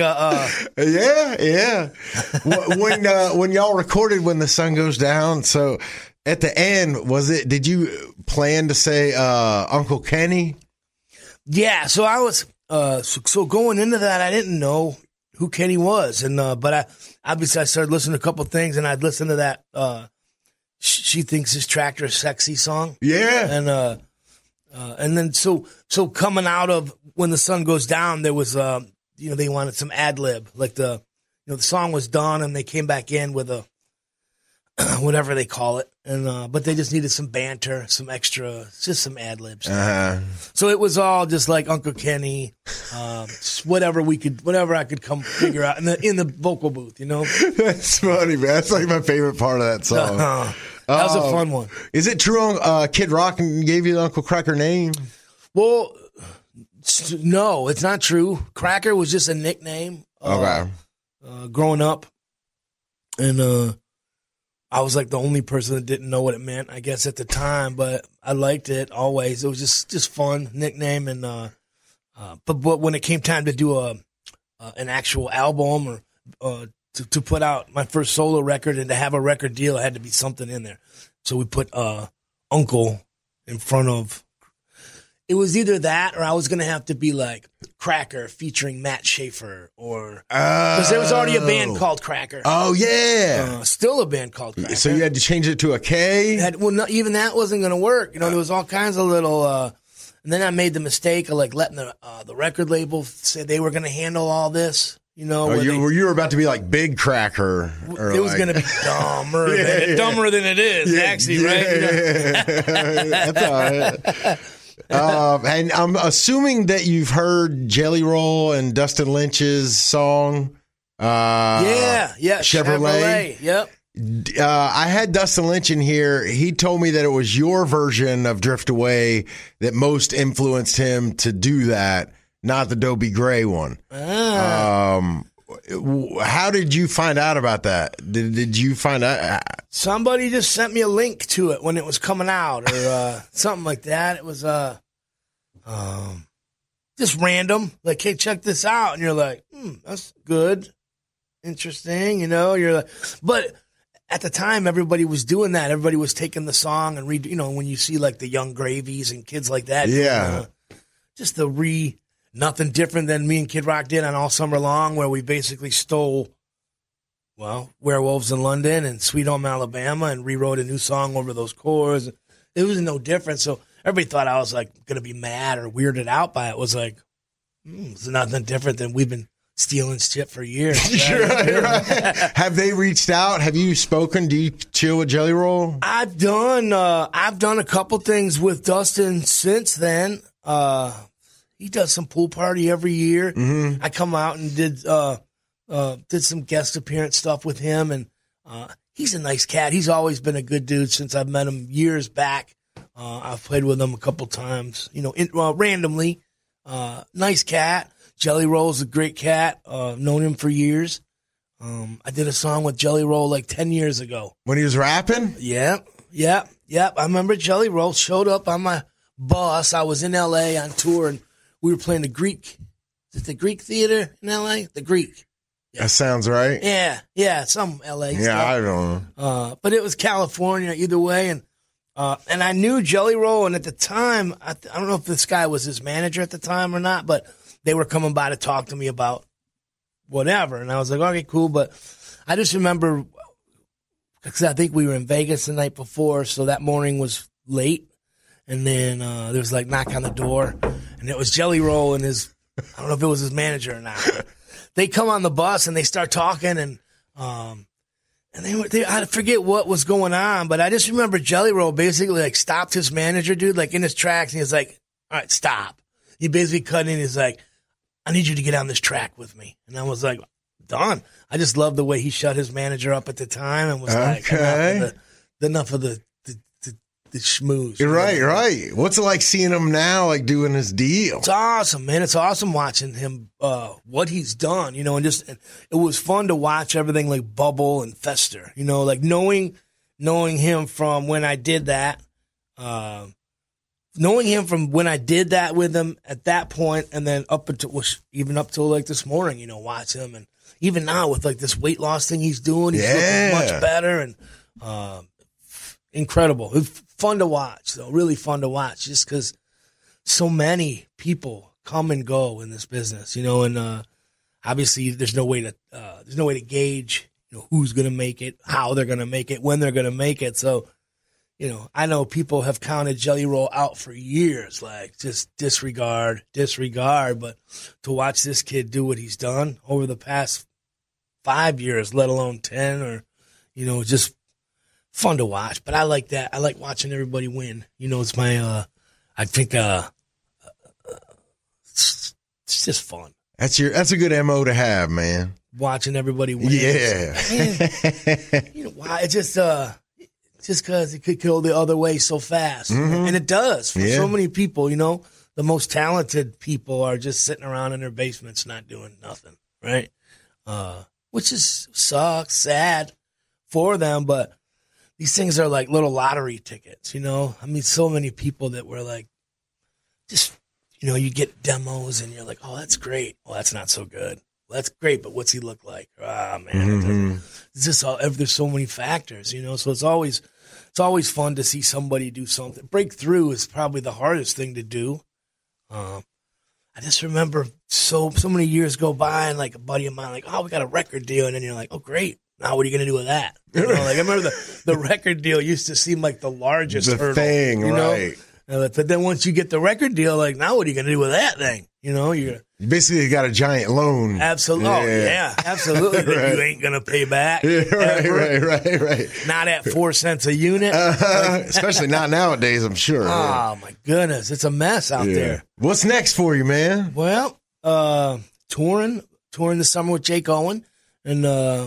yeah. When y'all recorded When the Sun Goes Down, so at the end, did you plan to say Uncle Kenny? Yeah, so I was so going into that, I didn't know who Kenny was, and but I started listening to a couple things, and I'd listen to that She Thinks His Tractor is Sexy song. Yeah. And then so coming out of When the Sun Goes Down, there was they wanted some ad lib, like the song was done and they came back in with a whatever they call it, and but they just needed some banter, some extra, just some ad libs. So it was all just like Uncle Kenny, whatever I could come figure out in the vocal booth, That's funny, man. That's like my favorite part of that song. That was a fun one. Is it true Kid Rock gave you the Uncle Kracker name? Well, no, it's not true. Kracker was just a nickname. Okay. Growing up, and I was like the only person that didn't know what it meant, I guess, at the time, but I liked it always. It was just fun nickname, and but when it came time to do an actual album or to put out my first solo record and to have a record deal, it had to be something in there. So we put Uncle in front of. It was either that or I was going to have to be like Cracker featuring Matt Schaefer, or because there was already a band called Cracker. Oh, yeah. Still a band called Cracker. So you had to change it to a K? Even that wasn't going to work. You know, there was all kinds of little. And then I made the mistake of like letting the record label say they were going to handle all this. You know, you were about to be like Big Cracker. It was going to be dumber than it is, actually, right? That's all right. And I'm assuming that you've heard Jelly Roll and Dustin Lynch's song. Chevrolet. Yep. I had Dustin Lynch in here. He told me that it was your version of Drift Away that most influenced him to do that, not the Dobie Gray one. How did you find out about that? Did you find out? Somebody just sent me a link to it when it was coming out, or something like that. It was just random. Like, hey, check this out, and you're like, that's good, interesting. You know, you're like, but at the time, everybody was doing that. Everybody was taking the song and you know, when you see like the Young Gravies and kids like that, just nothing different than me and Kid Rock did on All Summer Long, where we basically stole, Werewolves in London and Sweet Home Alabama and rewrote a new song over those chords. It was no different. So everybody thought I was like going to be mad or weirded out by it. It was like, it's nothing different than we've been stealing shit for years. Right. Have they reached out? Have you spoken? Do you chill with Jelly Roll? I've done a couple things with Dustin since then. He does some pool party every year. Mm-hmm. I come out and did some guest appearance stuff with him, and he's a nice cat. He's always been a good dude since I've met him years back. I've played with him a couple times, you know, randomly. Nice cat. Jelly Roll's a great cat. Known him for years. I did a song with Jelly Roll like 10 years ago. When he was rapping? Yep. I remember Jelly Roll showed up on my bus. I was in L.A. on tour, and we were playing the Greek. Is it the Greek Theater in L.A.? The Greek. Yeah. That sounds right. Yeah, some L.A. Yeah, stuff. I don't know. But it was California either way, and I knew Jelly Roll, and at the time, I don't know if this guy was his manager at the time or not, but they were coming by to talk to me about whatever, and I was like, okay, cool, but I just remember, because I think we were in Vegas the night before, so that morning was late, and then there was like knock on the door, and it was Jelly Roll and his, I don't know if it was his manager or not. They come on the bus and they start talking, and I forget what was going on, but I just remember Jelly Roll basically like stopped his manager, dude, like in his tracks, and he was like, all right, stop. He basically cut in, he's like, I need you to get on this track with me. And I was like, done. I just loved the way he shut his manager up at the time and was like, enough of the schmooze. You're right. What's it like seeing him now, like doing his deal? It's awesome, man. It's awesome watching him, what he's done, you know, and it was fun to watch everything like bubble and fester, you know, like knowing him from when I did that, knowing him from when I did that with him at that point, and then up till like this morning, you know, watch him, and even now with like this weight loss thing he's doing, he's looking much better, and incredible. It's fun to watch, though. Really fun to watch, just because so many people come and go in this business, you know, and obviously there's no way to gauge, you know, who's going to make it, how they're going to make it, when they're going to make it. So, you know, I know people have counted Jelly Roll out for years, like just disregard. But to watch this kid do what he's done over the past 5 years, let alone 10, or, you know, just fun to watch. But I like that. I like watching everybody win. You know, it's my, I think, it's just fun. That's a good MO to have, man. Watching everybody win. Yeah. You know why? It's just because it could go the other way so fast. Mm-hmm. And it does for so many people, you know. The most talented people are just sitting around in their basements not doing nothing, right? Which sucks, sad for them, but these things are like little lottery tickets, you know? I mean, so many people that were like, just, you know, you get demos and you're like, oh, that's great. Well, that's not so good. That's great, but what's he look like? Ah, man, it's just there's so many factors, So it's always fun to see somebody do something. Breakthrough is probably the hardest thing to do. I just remember so many years go by, and like a buddy of mine, like, oh, we got a record deal, and then you're like, oh, great. Now what are you going to do with that? Like I remember the record deal used to seem like the largest hurdle, thing, right? But then once you get the record deal, like now what are you going to do with that thing? You basically got a giant loan. Absolutely, absolutely. Right. That you ain't going to pay back. Yeah, right. Not at 4 cents a unit, especially not nowadays. I'm sure. Oh my goodness, it's a mess out there. What's next for you, man? Well, touring this summer with Jake Owen, and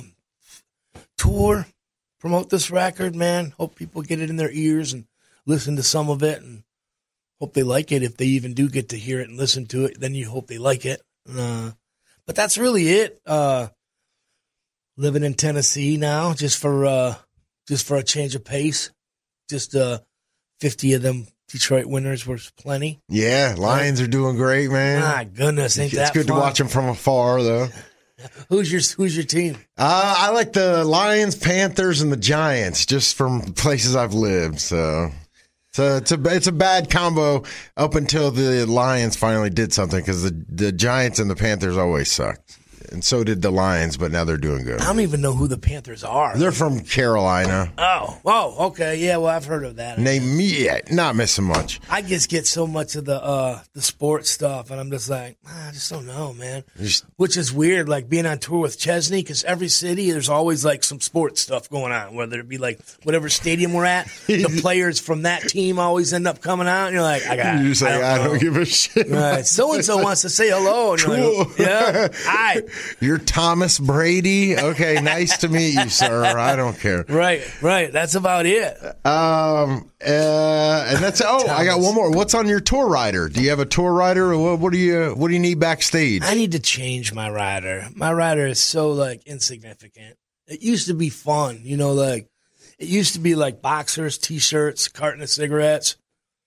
promote this record, man. Hope people get it in their ears and listen to some of it, and hope they like it. If they even do get to hear it and listen to it, then you hope they like it. But that's really it. Living in Tennessee now, just for a change of pace. Just 50 of them Detroit winners was plenty. Yeah, Lions are doing great, man. My goodness, ain't that It's good fun? to watch them from afar, though. Who's your team? I like the Lions, Panthers, and the Giants, just from places I've lived. So it's a bad combo up until the Lions finally did something, because the Giants and the Panthers always sucked. And so did the Lions, but now they're doing good. I don't even know who the Panthers are. They're from Carolina. Oh, okay. Yeah, well, I've heard of that. Not missing much. I just get so much of the sports stuff, and I'm just like, I just don't know, man. Which is weird, like being on tour with Chesney, because every city, there's always like some sports stuff going on, whether it be like whatever stadium we're at, the players from that team always end up coming out, and you're like, I don't give a shit. Right. So-and-so wants to say hello, and you're like, yeah, hi. You're Thomas Brady. Okay, nice to meet you, sir. I don't care. Right. That's about it. And that's I got one more. What's on your tour rider? Do you have a tour rider, or what do you need backstage? I need to change my rider. My rider is so like insignificant. It used to be fun, like it used to be like boxers, t-shirts, carton of cigarettes,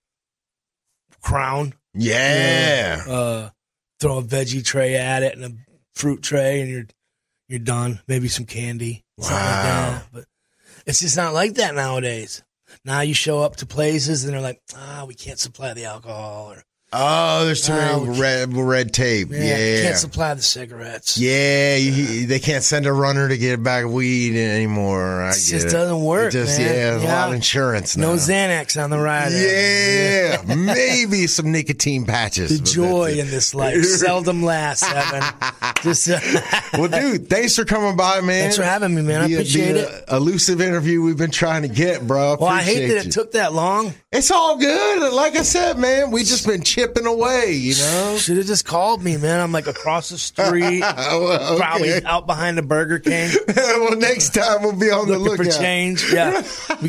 Crown. Yeah. Throw a veggie tray at it and a fruit tray, and you're done. Maybe some candy, something like that. But it's just not like that nowadays. Now you show up to places and they're like, we can't supply the alcohol, or there's too many red tape. Yeah, can't supply the cigarettes. Yeah, they can't send a runner to get a bag of weed anymore. It just doesn't work. Man. There's a lot of insurance now. No Xanax on the rider. Yeah, maybe some nicotine patches. The joy in this life seldom lasts, Evan. Well, dude, thanks for coming by, man. Thanks for having me, man. I appreciate it. Elusive interview we've been trying to get, bro. Well, I hate that it took that long. It's all good. Like I said, man, we just been chipping away, Should have just called me, man. I'm like across the street, okay. Probably out behind the Burger King. Well, next time we'll be on the lookout for change. Yeah.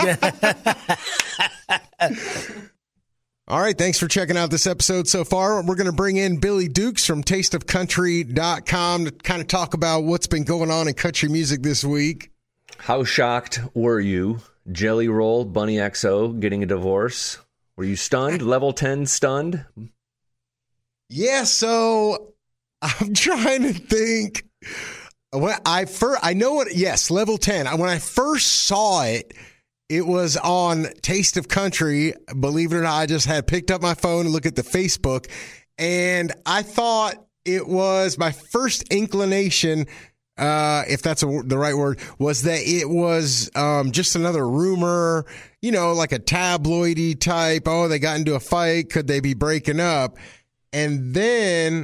All right, thanks for checking out this episode so far. We're going to bring in Billy Dukes from tasteofcountry.com to kind of talk about what's been going on in country music this week. How shocked were you? Jelly Roll, Bunny XO getting a divorce. Were you stunned? Level 10 stunned? Yeah, so I'm trying to think. When I know what. Yes, level 10. When I first saw it, it was on Taste of Country. Believe it or not, I just had picked up my phone and looked at the Facebook, and I thought it was my first inclination, if that's the right word, was that it was just another rumor, like a tabloidy type. Oh, they got into a fight. Could they be breaking up? And then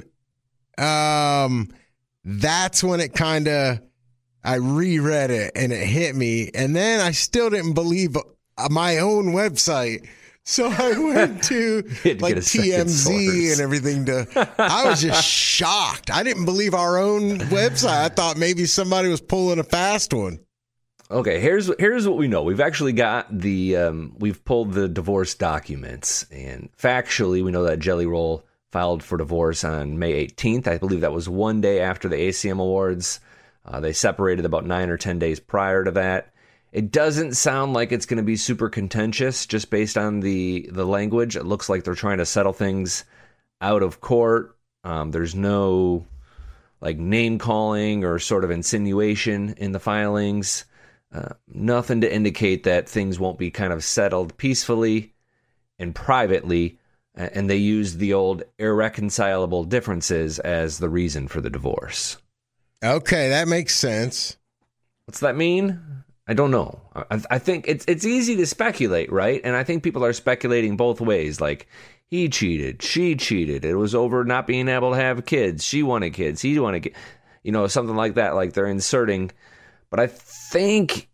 that's when it I reread it and it hit me. And then I still didn't believe my own website. So I went to like TMZ and everything I was just shocked. I didn't believe our own website. I thought maybe somebody was pulling a fast one. Okay, here's what we know. We've actually got we've pulled the divorce documents, and factually we know that Jelly Roll filed for divorce on May 18th. I believe that was one day after the ACM Awards. They separated about 9 or 10 days prior to that. It doesn't sound like it's going to be super contentious just based on the language. It looks like they're trying to settle things out of court. There's no like name calling or sort of insinuation in the filings. Nothing to indicate that things won't be kind of settled peacefully and privately. And they used the old irreconcilable differences as the reason for the divorce. Okay, that makes sense. What's that mean? I don't know. I think it's easy to speculate, right? And I think people are speculating both ways. Like, he cheated, she cheated. It was over not being able to have kids. She wanted kids, he wanted kids. You know, something like that. Like, they're inserting. But I think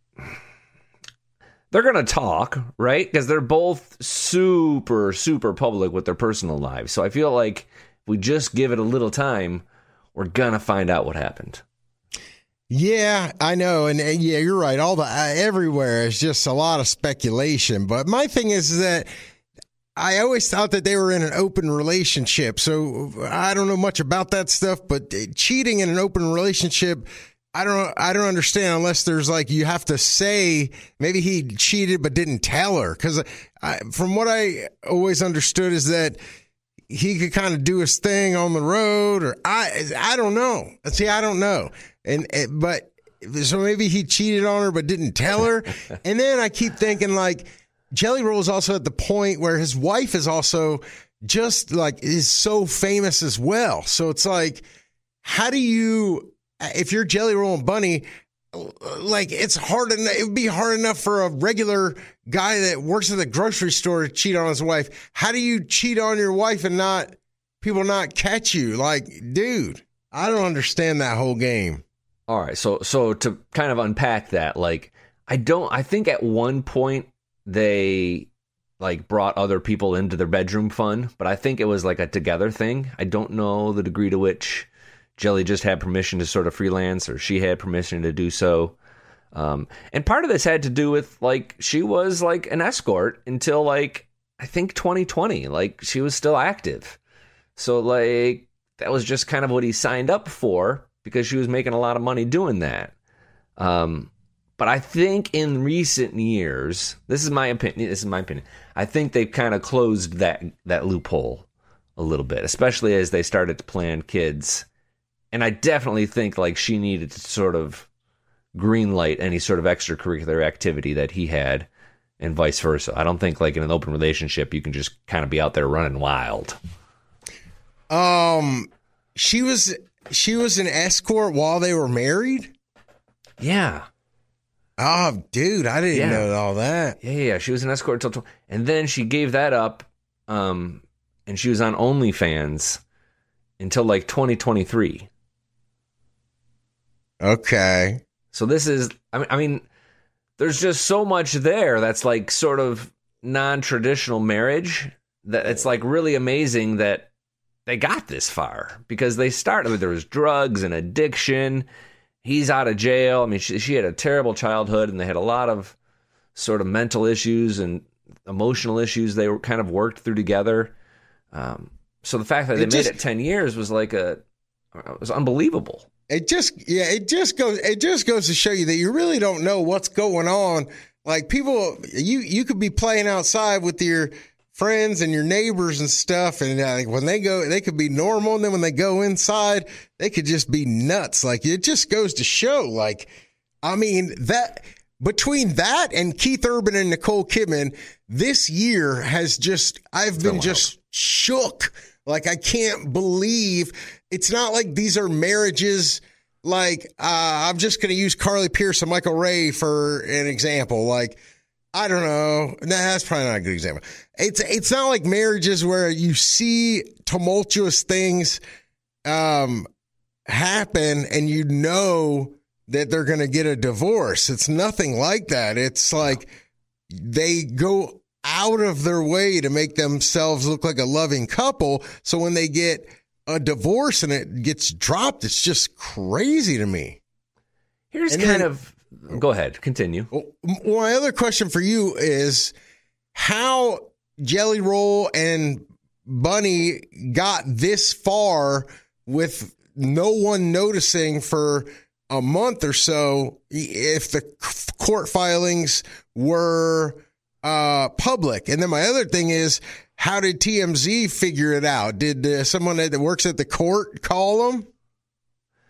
they're going to talk, right? Because they're both super, super public with their personal lives. So I feel like if we just give it a little time, we're going to find out what happened. Yeah, I know. And yeah, you're right. All the everywhere is just a lot of speculation. But my thing is that I always thought that they were in an open relationship. So I don't know much about that stuff, but cheating in an open relationship, I don't understand unless there's like, you have to say maybe he cheated but didn't tell her. Because from what I always understood is that he could kind of do his thing on the road, or I don't know. See, I don't know. But so maybe he cheated on her but didn't tell her. And then I keep thinking, like, Jelly Roll is also at the point where his wife is also just like is so famous as well. So it's like, how do you, if you're Jelly Roll and Bunny, like, it's hard enough, it would be hard enough for a regular guy that works at the grocery store to cheat on his wife. How do you cheat on your wife and people not catch you? Like, dude, I don't understand that whole game. All right, so to kind of unpack that, like, I think at one point they like brought other people into their bedroom fun, but I think it was like a together thing. I don't know the degree to which Jelly just had permission to sort of freelance, or she had permission to do so. And part of this had to do with, like, she was like an escort until, like, I think 2020, like, she was still active. So, like, that was just kind of what he signed up for, because she was making a lot of money doing that. But I think in recent years, this is my opinion, I think they've kind of closed that loophole a little bit, especially as they started to plan kids. And I definitely think, like, she needed to sort of greenlight any sort of extracurricular activity that he had, and vice versa. I don't think, like, in an open relationship, you can just kind of be out there running wild. She was an escort while they were married? Yeah. Oh, dude, I didn't know all that. Yeah. She was an escort until, and then she gave that up, and she was on OnlyFans until like 2023. Okay. So this is, I mean, there's just so much there that's like sort of non-traditional marriage that it's like really amazing that they got this far, because they started with, there was drugs and addiction. He's out of jail. I mean, she had a terrible childhood, and they had a lot of sort of mental issues and emotional issues they were kind of worked through together. So the fact that they made it 10 years was like it was unbelievable. It just goes to show you that you really don't know what's going on. Like, people, you could be playing outside with your friends and your neighbors and stuff, and when they go, they could be normal, and then when they go inside, they could just be nuts. Like, it just goes to show, like, I mean, that between that and Keith Urban and Nicole Kidman, this year has just, I've been just shook. Like, I can't believe it's not like these are marriages. Like, I'm just going to use Carly Pearce and Michael Ray for an example. Like, I don't know. Nah, that's probably not a good example. It's not like marriages where you see tumultuous things happen and you know that they're going to get a divorce. It's nothing like that. It's like they go out of their way to make themselves look like a loving couple. So when they get a divorce and it gets dropped, it's just crazy to me. Go ahead, continue. My other question for you is how Jelly Roll and Bunny got this far with no one noticing for a month or so, if the court filings were public. And then my other thing is, how did TMZ figure it out? Did someone that works at the court call them?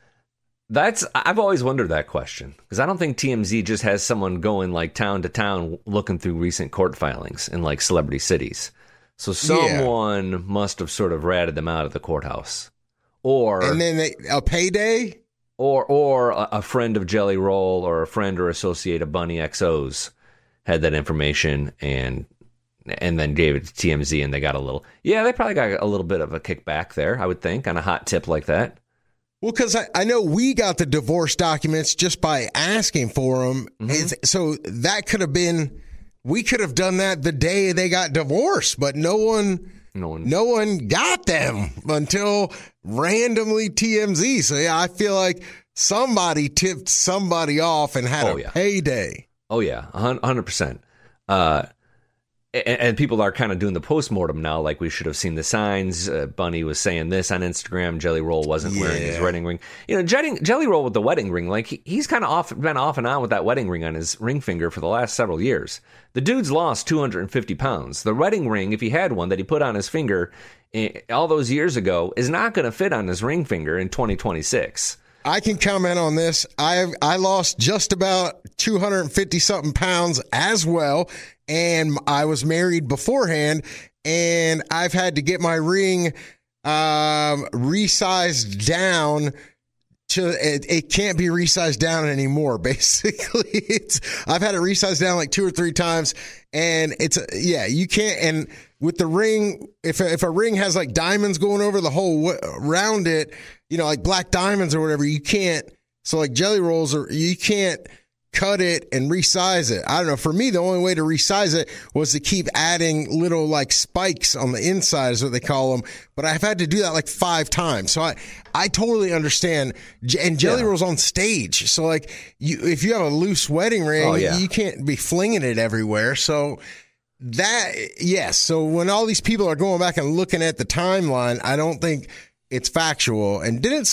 I've always wondered that question, because I don't think TMZ just has someone going like town to town looking through recent court filings in like celebrity cities. So someone must have sort of ratted them out of the courthouse, and then a payday, or a friend of Jelly Roll or a friend or associate of Bunny XO's had that information and then gave it to TMZ, and they got they probably got a little bit of a kickback there, I would think, on a hot tip like that. Well, because I know we got the divorce documents just by asking for them. Mm-hmm. So that could have been, we could have done that the day they got divorced, but no one got them until randomly TMZ. So yeah, I feel like somebody tipped somebody off and had a payday. Oh yeah, 100%. And people are kind of doing the postmortem now, like we should have seen the signs. Bunny was saying this on Instagram. Jelly Roll wasn't wearing his wedding ring. You know, Jelly Roll with the wedding ring, like he's kind of been off and on with that wedding ring on his ring finger for the last several years. The dude's lost 250 pounds. The wedding ring, if he had one that he put on his finger all those years ago, is not going to fit on his ring finger in 2026. I can comment on this. I lost just about 250 something pounds as well, and I was married beforehand, and I've had to get my ring resized down to it can't be resized down anymore. Basically, I've had it resized down like 2 or 3 times, and you can't. And with the ring, if a ring has like diamonds going over the whole around it, you know, like black diamonds or whatever, you can't. So like Jelly Rolls, you can't cut it and resize it. I don't know. For me, the only way to resize it was to keep adding little like spikes on the inside is what they call them. But I've had to do that like 5 times. So I totally understand. And Jelly Roll's on stage. So like if you have a loose wedding ring, you can't be flinging it everywhere. So So when all these people are going back and looking at the timeline, I don't think it's factual. And didn't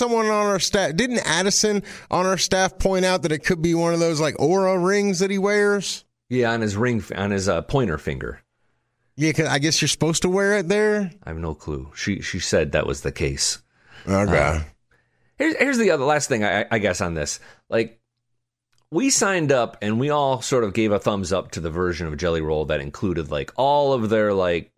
Addison on our staff point out that it could be one of those like aura rings that he wears? Yeah, on his pointer finger. Yeah, 'cause I guess you're supposed to wear it there. I have no clue. She said that was the case. Okay. Here's the last thing I guess on this. Like, we signed up and we all sort of gave a thumbs up to the version of Jelly Roll that included like all of their like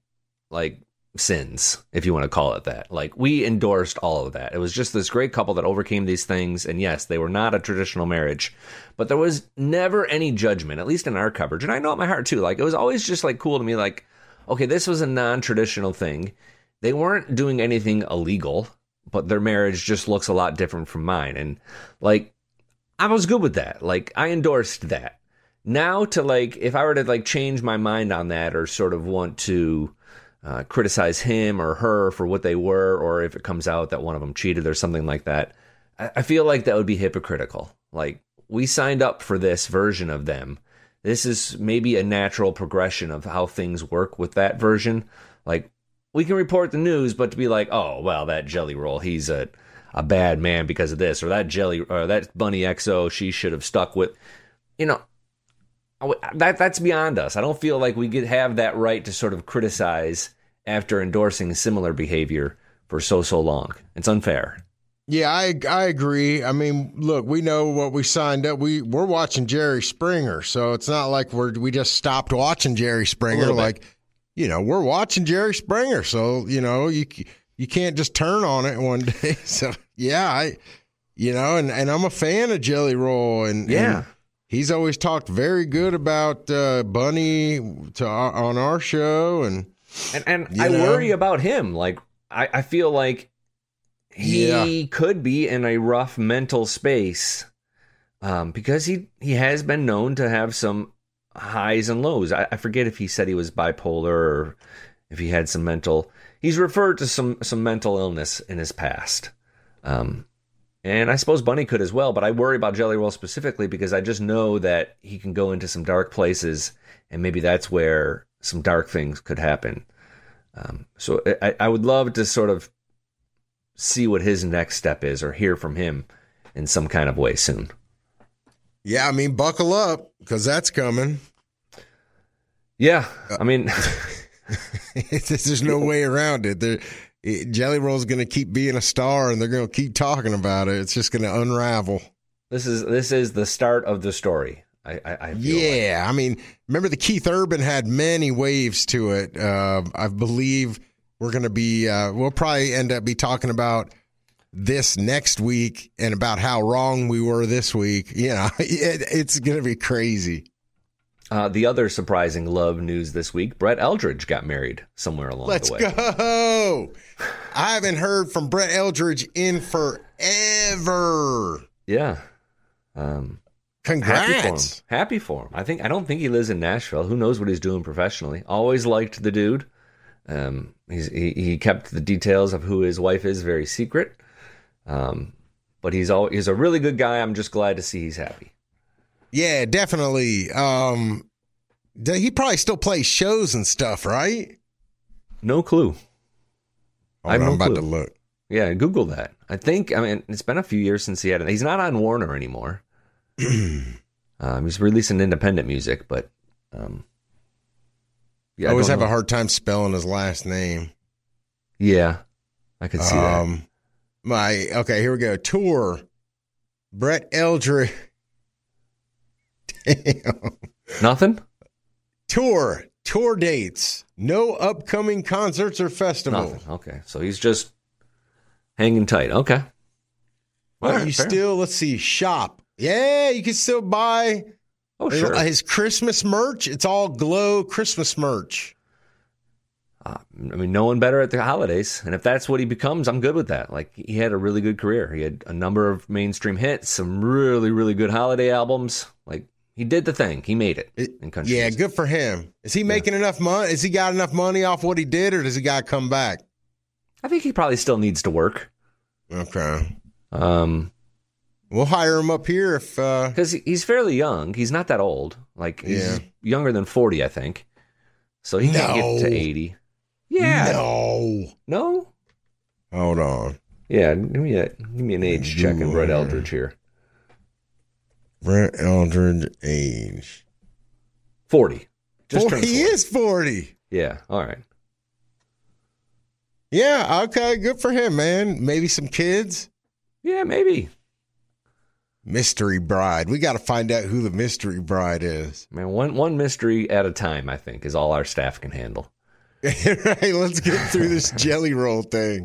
sins, if you want to call it that. Like, we endorsed all of that. It was just this great couple that overcame these things, and yes, they were not a traditional marriage, but there was never any judgment, at least in our coverage. And I know at my heart too, like, it was always just like cool to me, like, okay, this was a non-traditional thing. They weren't doing anything illegal, but their marriage just looks a lot different from mine. And like, I was good with that. Like, I endorsed that. Now to like, if I were to like change my mind on that, or sort of want to criticize him or her for what they were, or if it comes out that one of them cheated or something like that, I feel like that would be hypocritical. Like, we signed up for this version of them. This is maybe a natural progression of how things work with that version. Like, we can report the news, but to be like, oh, well, that Jelly Roll, he's a bad man because of this, or that Bunny XO, she should have stuck with, you know, that's beyond us. I don't feel like we have that right to sort of criticize after endorsing similar behavior for so long. It's unfair. Yeah, I agree. I mean, look, we know what we signed up. We're watching Jerry Springer, so it's not like we just stopped watching Jerry Springer. Like, you know, we're watching Jerry Springer, so you know you can't just turn on it one day. So yeah, and I'm a fan of Jelly Roll, and he's always talked very good about Bunny on our show, and I worry about him. Like, I feel like he could be in a rough mental space because he has been known to have some highs and lows. I forget if he said he was bipolar or if he had some mental. He's referred to some mental illness in his past. And I suppose Bunny could as well, but I worry about Jelly Roll specifically because I just know that he can go into some dark places, and maybe that's where some dark things could happen. So I would love to sort of see what his next step is, or hear from him in some kind of way soon. Yeah, I mean, buckle up, because that's coming. Yeah, I mean... There's no way around it. Jelly Roll's going to keep being a star, and they're going to keep talking about it. It's just going to unravel. This is the start of the story. I feel yeah, I mean, remember the Keith Urban had many waves to it. I believe we're going to be, we'll probably end up be talking about this next week and about how wrong we were this week. You know, it's going to be crazy. The other surprising love news this week, Brett Eldredge got married somewhere along the way. Let's go. I haven't heard from Brett Eldredge in forever. Yeah. Congrats. Happy for him. I don't think he lives in Nashville. Who knows what he's doing professionally. Always liked the dude. He kept the details of who his wife is very secret. But he's a really good guy. I'm just glad to see he's happy. Yeah, definitely. He probably still plays shows and stuff, right? No clue. I'm about to look. Yeah, Google that. It's been a few years since he had it. He's not on Warner anymore. He's releasing independent music, but I always have a hard time spelling his last name. Yeah, I could see that. Okay, here we go. Tour. Brett Eldredge. Damn. Nothing? Tour dates. No upcoming concerts or festivals. Nothing. Okay, so he's just hanging tight. Okay. Well, you still, let's see, shop. Yeah, you can still buy his Christmas merch. It's all Glow Christmas merch. No one better at the holidays. And if that's what he becomes, I'm good with that. Like, he had a really good career. He had a number of mainstream hits, some really, really good holiday albums. Like, he did the thing. He made it in country music. Good for him. Is he making enough money? Has he got enough money off what he did, or does he got to come back? I think he probably still needs to work. Okay. We'll hire him up here if... Because he's fairly young. He's not that old. Like, he's younger than 40, I think. So he can't get to 80. Yeah. No? Hold on. Yeah, give me an age check in Brett Eldredge here. Brett Eldredge age. 40. Just 40. He is 40. Yeah, all right. Yeah, okay, good for him, man. Maybe some kids? Yeah, maybe. Mystery bride. We got to find out who the mystery bride is. Man, one mystery at a time, I think, is all our staff can handle. Right, let's get through this Jelly Roll thing.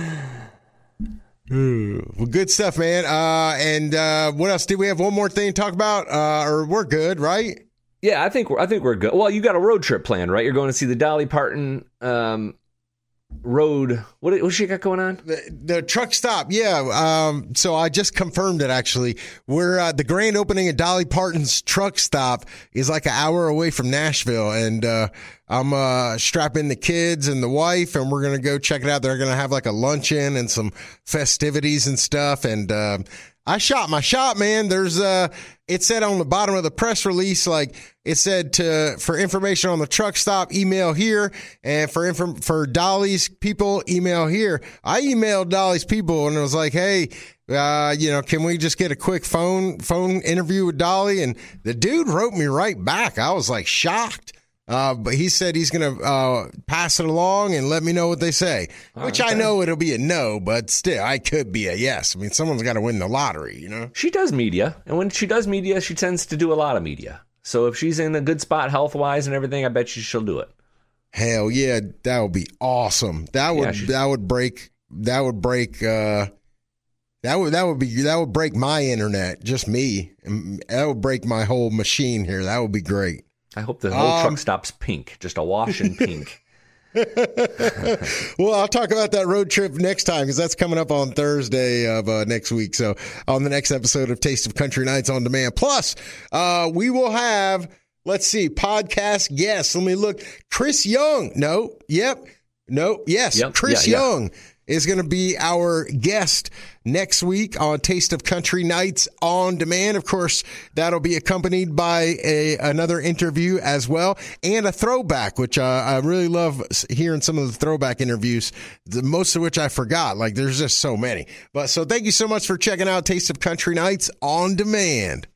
Well, good stuff, man. And what else? Did we have one more thing to talk about? Or we're good, right? Yeah, I think we're good. Well, you got a road trip planned, right? You're going to see the Dolly Parton road. What's she got going on? The truck stop. Yeah. So I just confirmed it, actually. We're the grand opening of Dolly Parton's truck stop is like an hour away from Nashville. And I'm strapping the kids and the wife, and we're going to go check it out. They're going to have like a luncheon and some festivities and stuff. And I shot my shot, man. There's it said on the bottom of the press release, like it said for information on the truck stop, email here, and for Dolly's people, email here. I emailed Dolly's people and it was like, hey, can we just get a quick phone interview with Dolly? And the dude wrote me right back. I was like shocked. But he said he's going to pass it along and let me know what they say, which I know it'll be a no, but still, I could be a yes. I mean, someone's got to win the lottery, you know? She does media, and when she does media, she tends to do a lot of media. So if she's in a good spot health-wise and everything, I bet you she'll do it. Hell yeah, that would be awesome. That would break my internet, just me. That would break my whole machine here. That would be great. I hope the whole truck stop's pink, just a wash in pink. Well, I'll talk about that road trip next time because that's coming up on Thursday of next week. So on the next episode of Taste of Country Nights on Demand. Plus, we will have, let's see, podcast guests. Let me look. Chris Young. Chris Young is going to be our guest next week on Taste of Country Nights on Demand. Of course, that'll be accompanied by another interview as well, and a throwback, which I really love hearing some of the throwback interviews, most of which I forgot. Like, there's just so many. But so thank you so much for checking out Taste of Country Nights on Demand.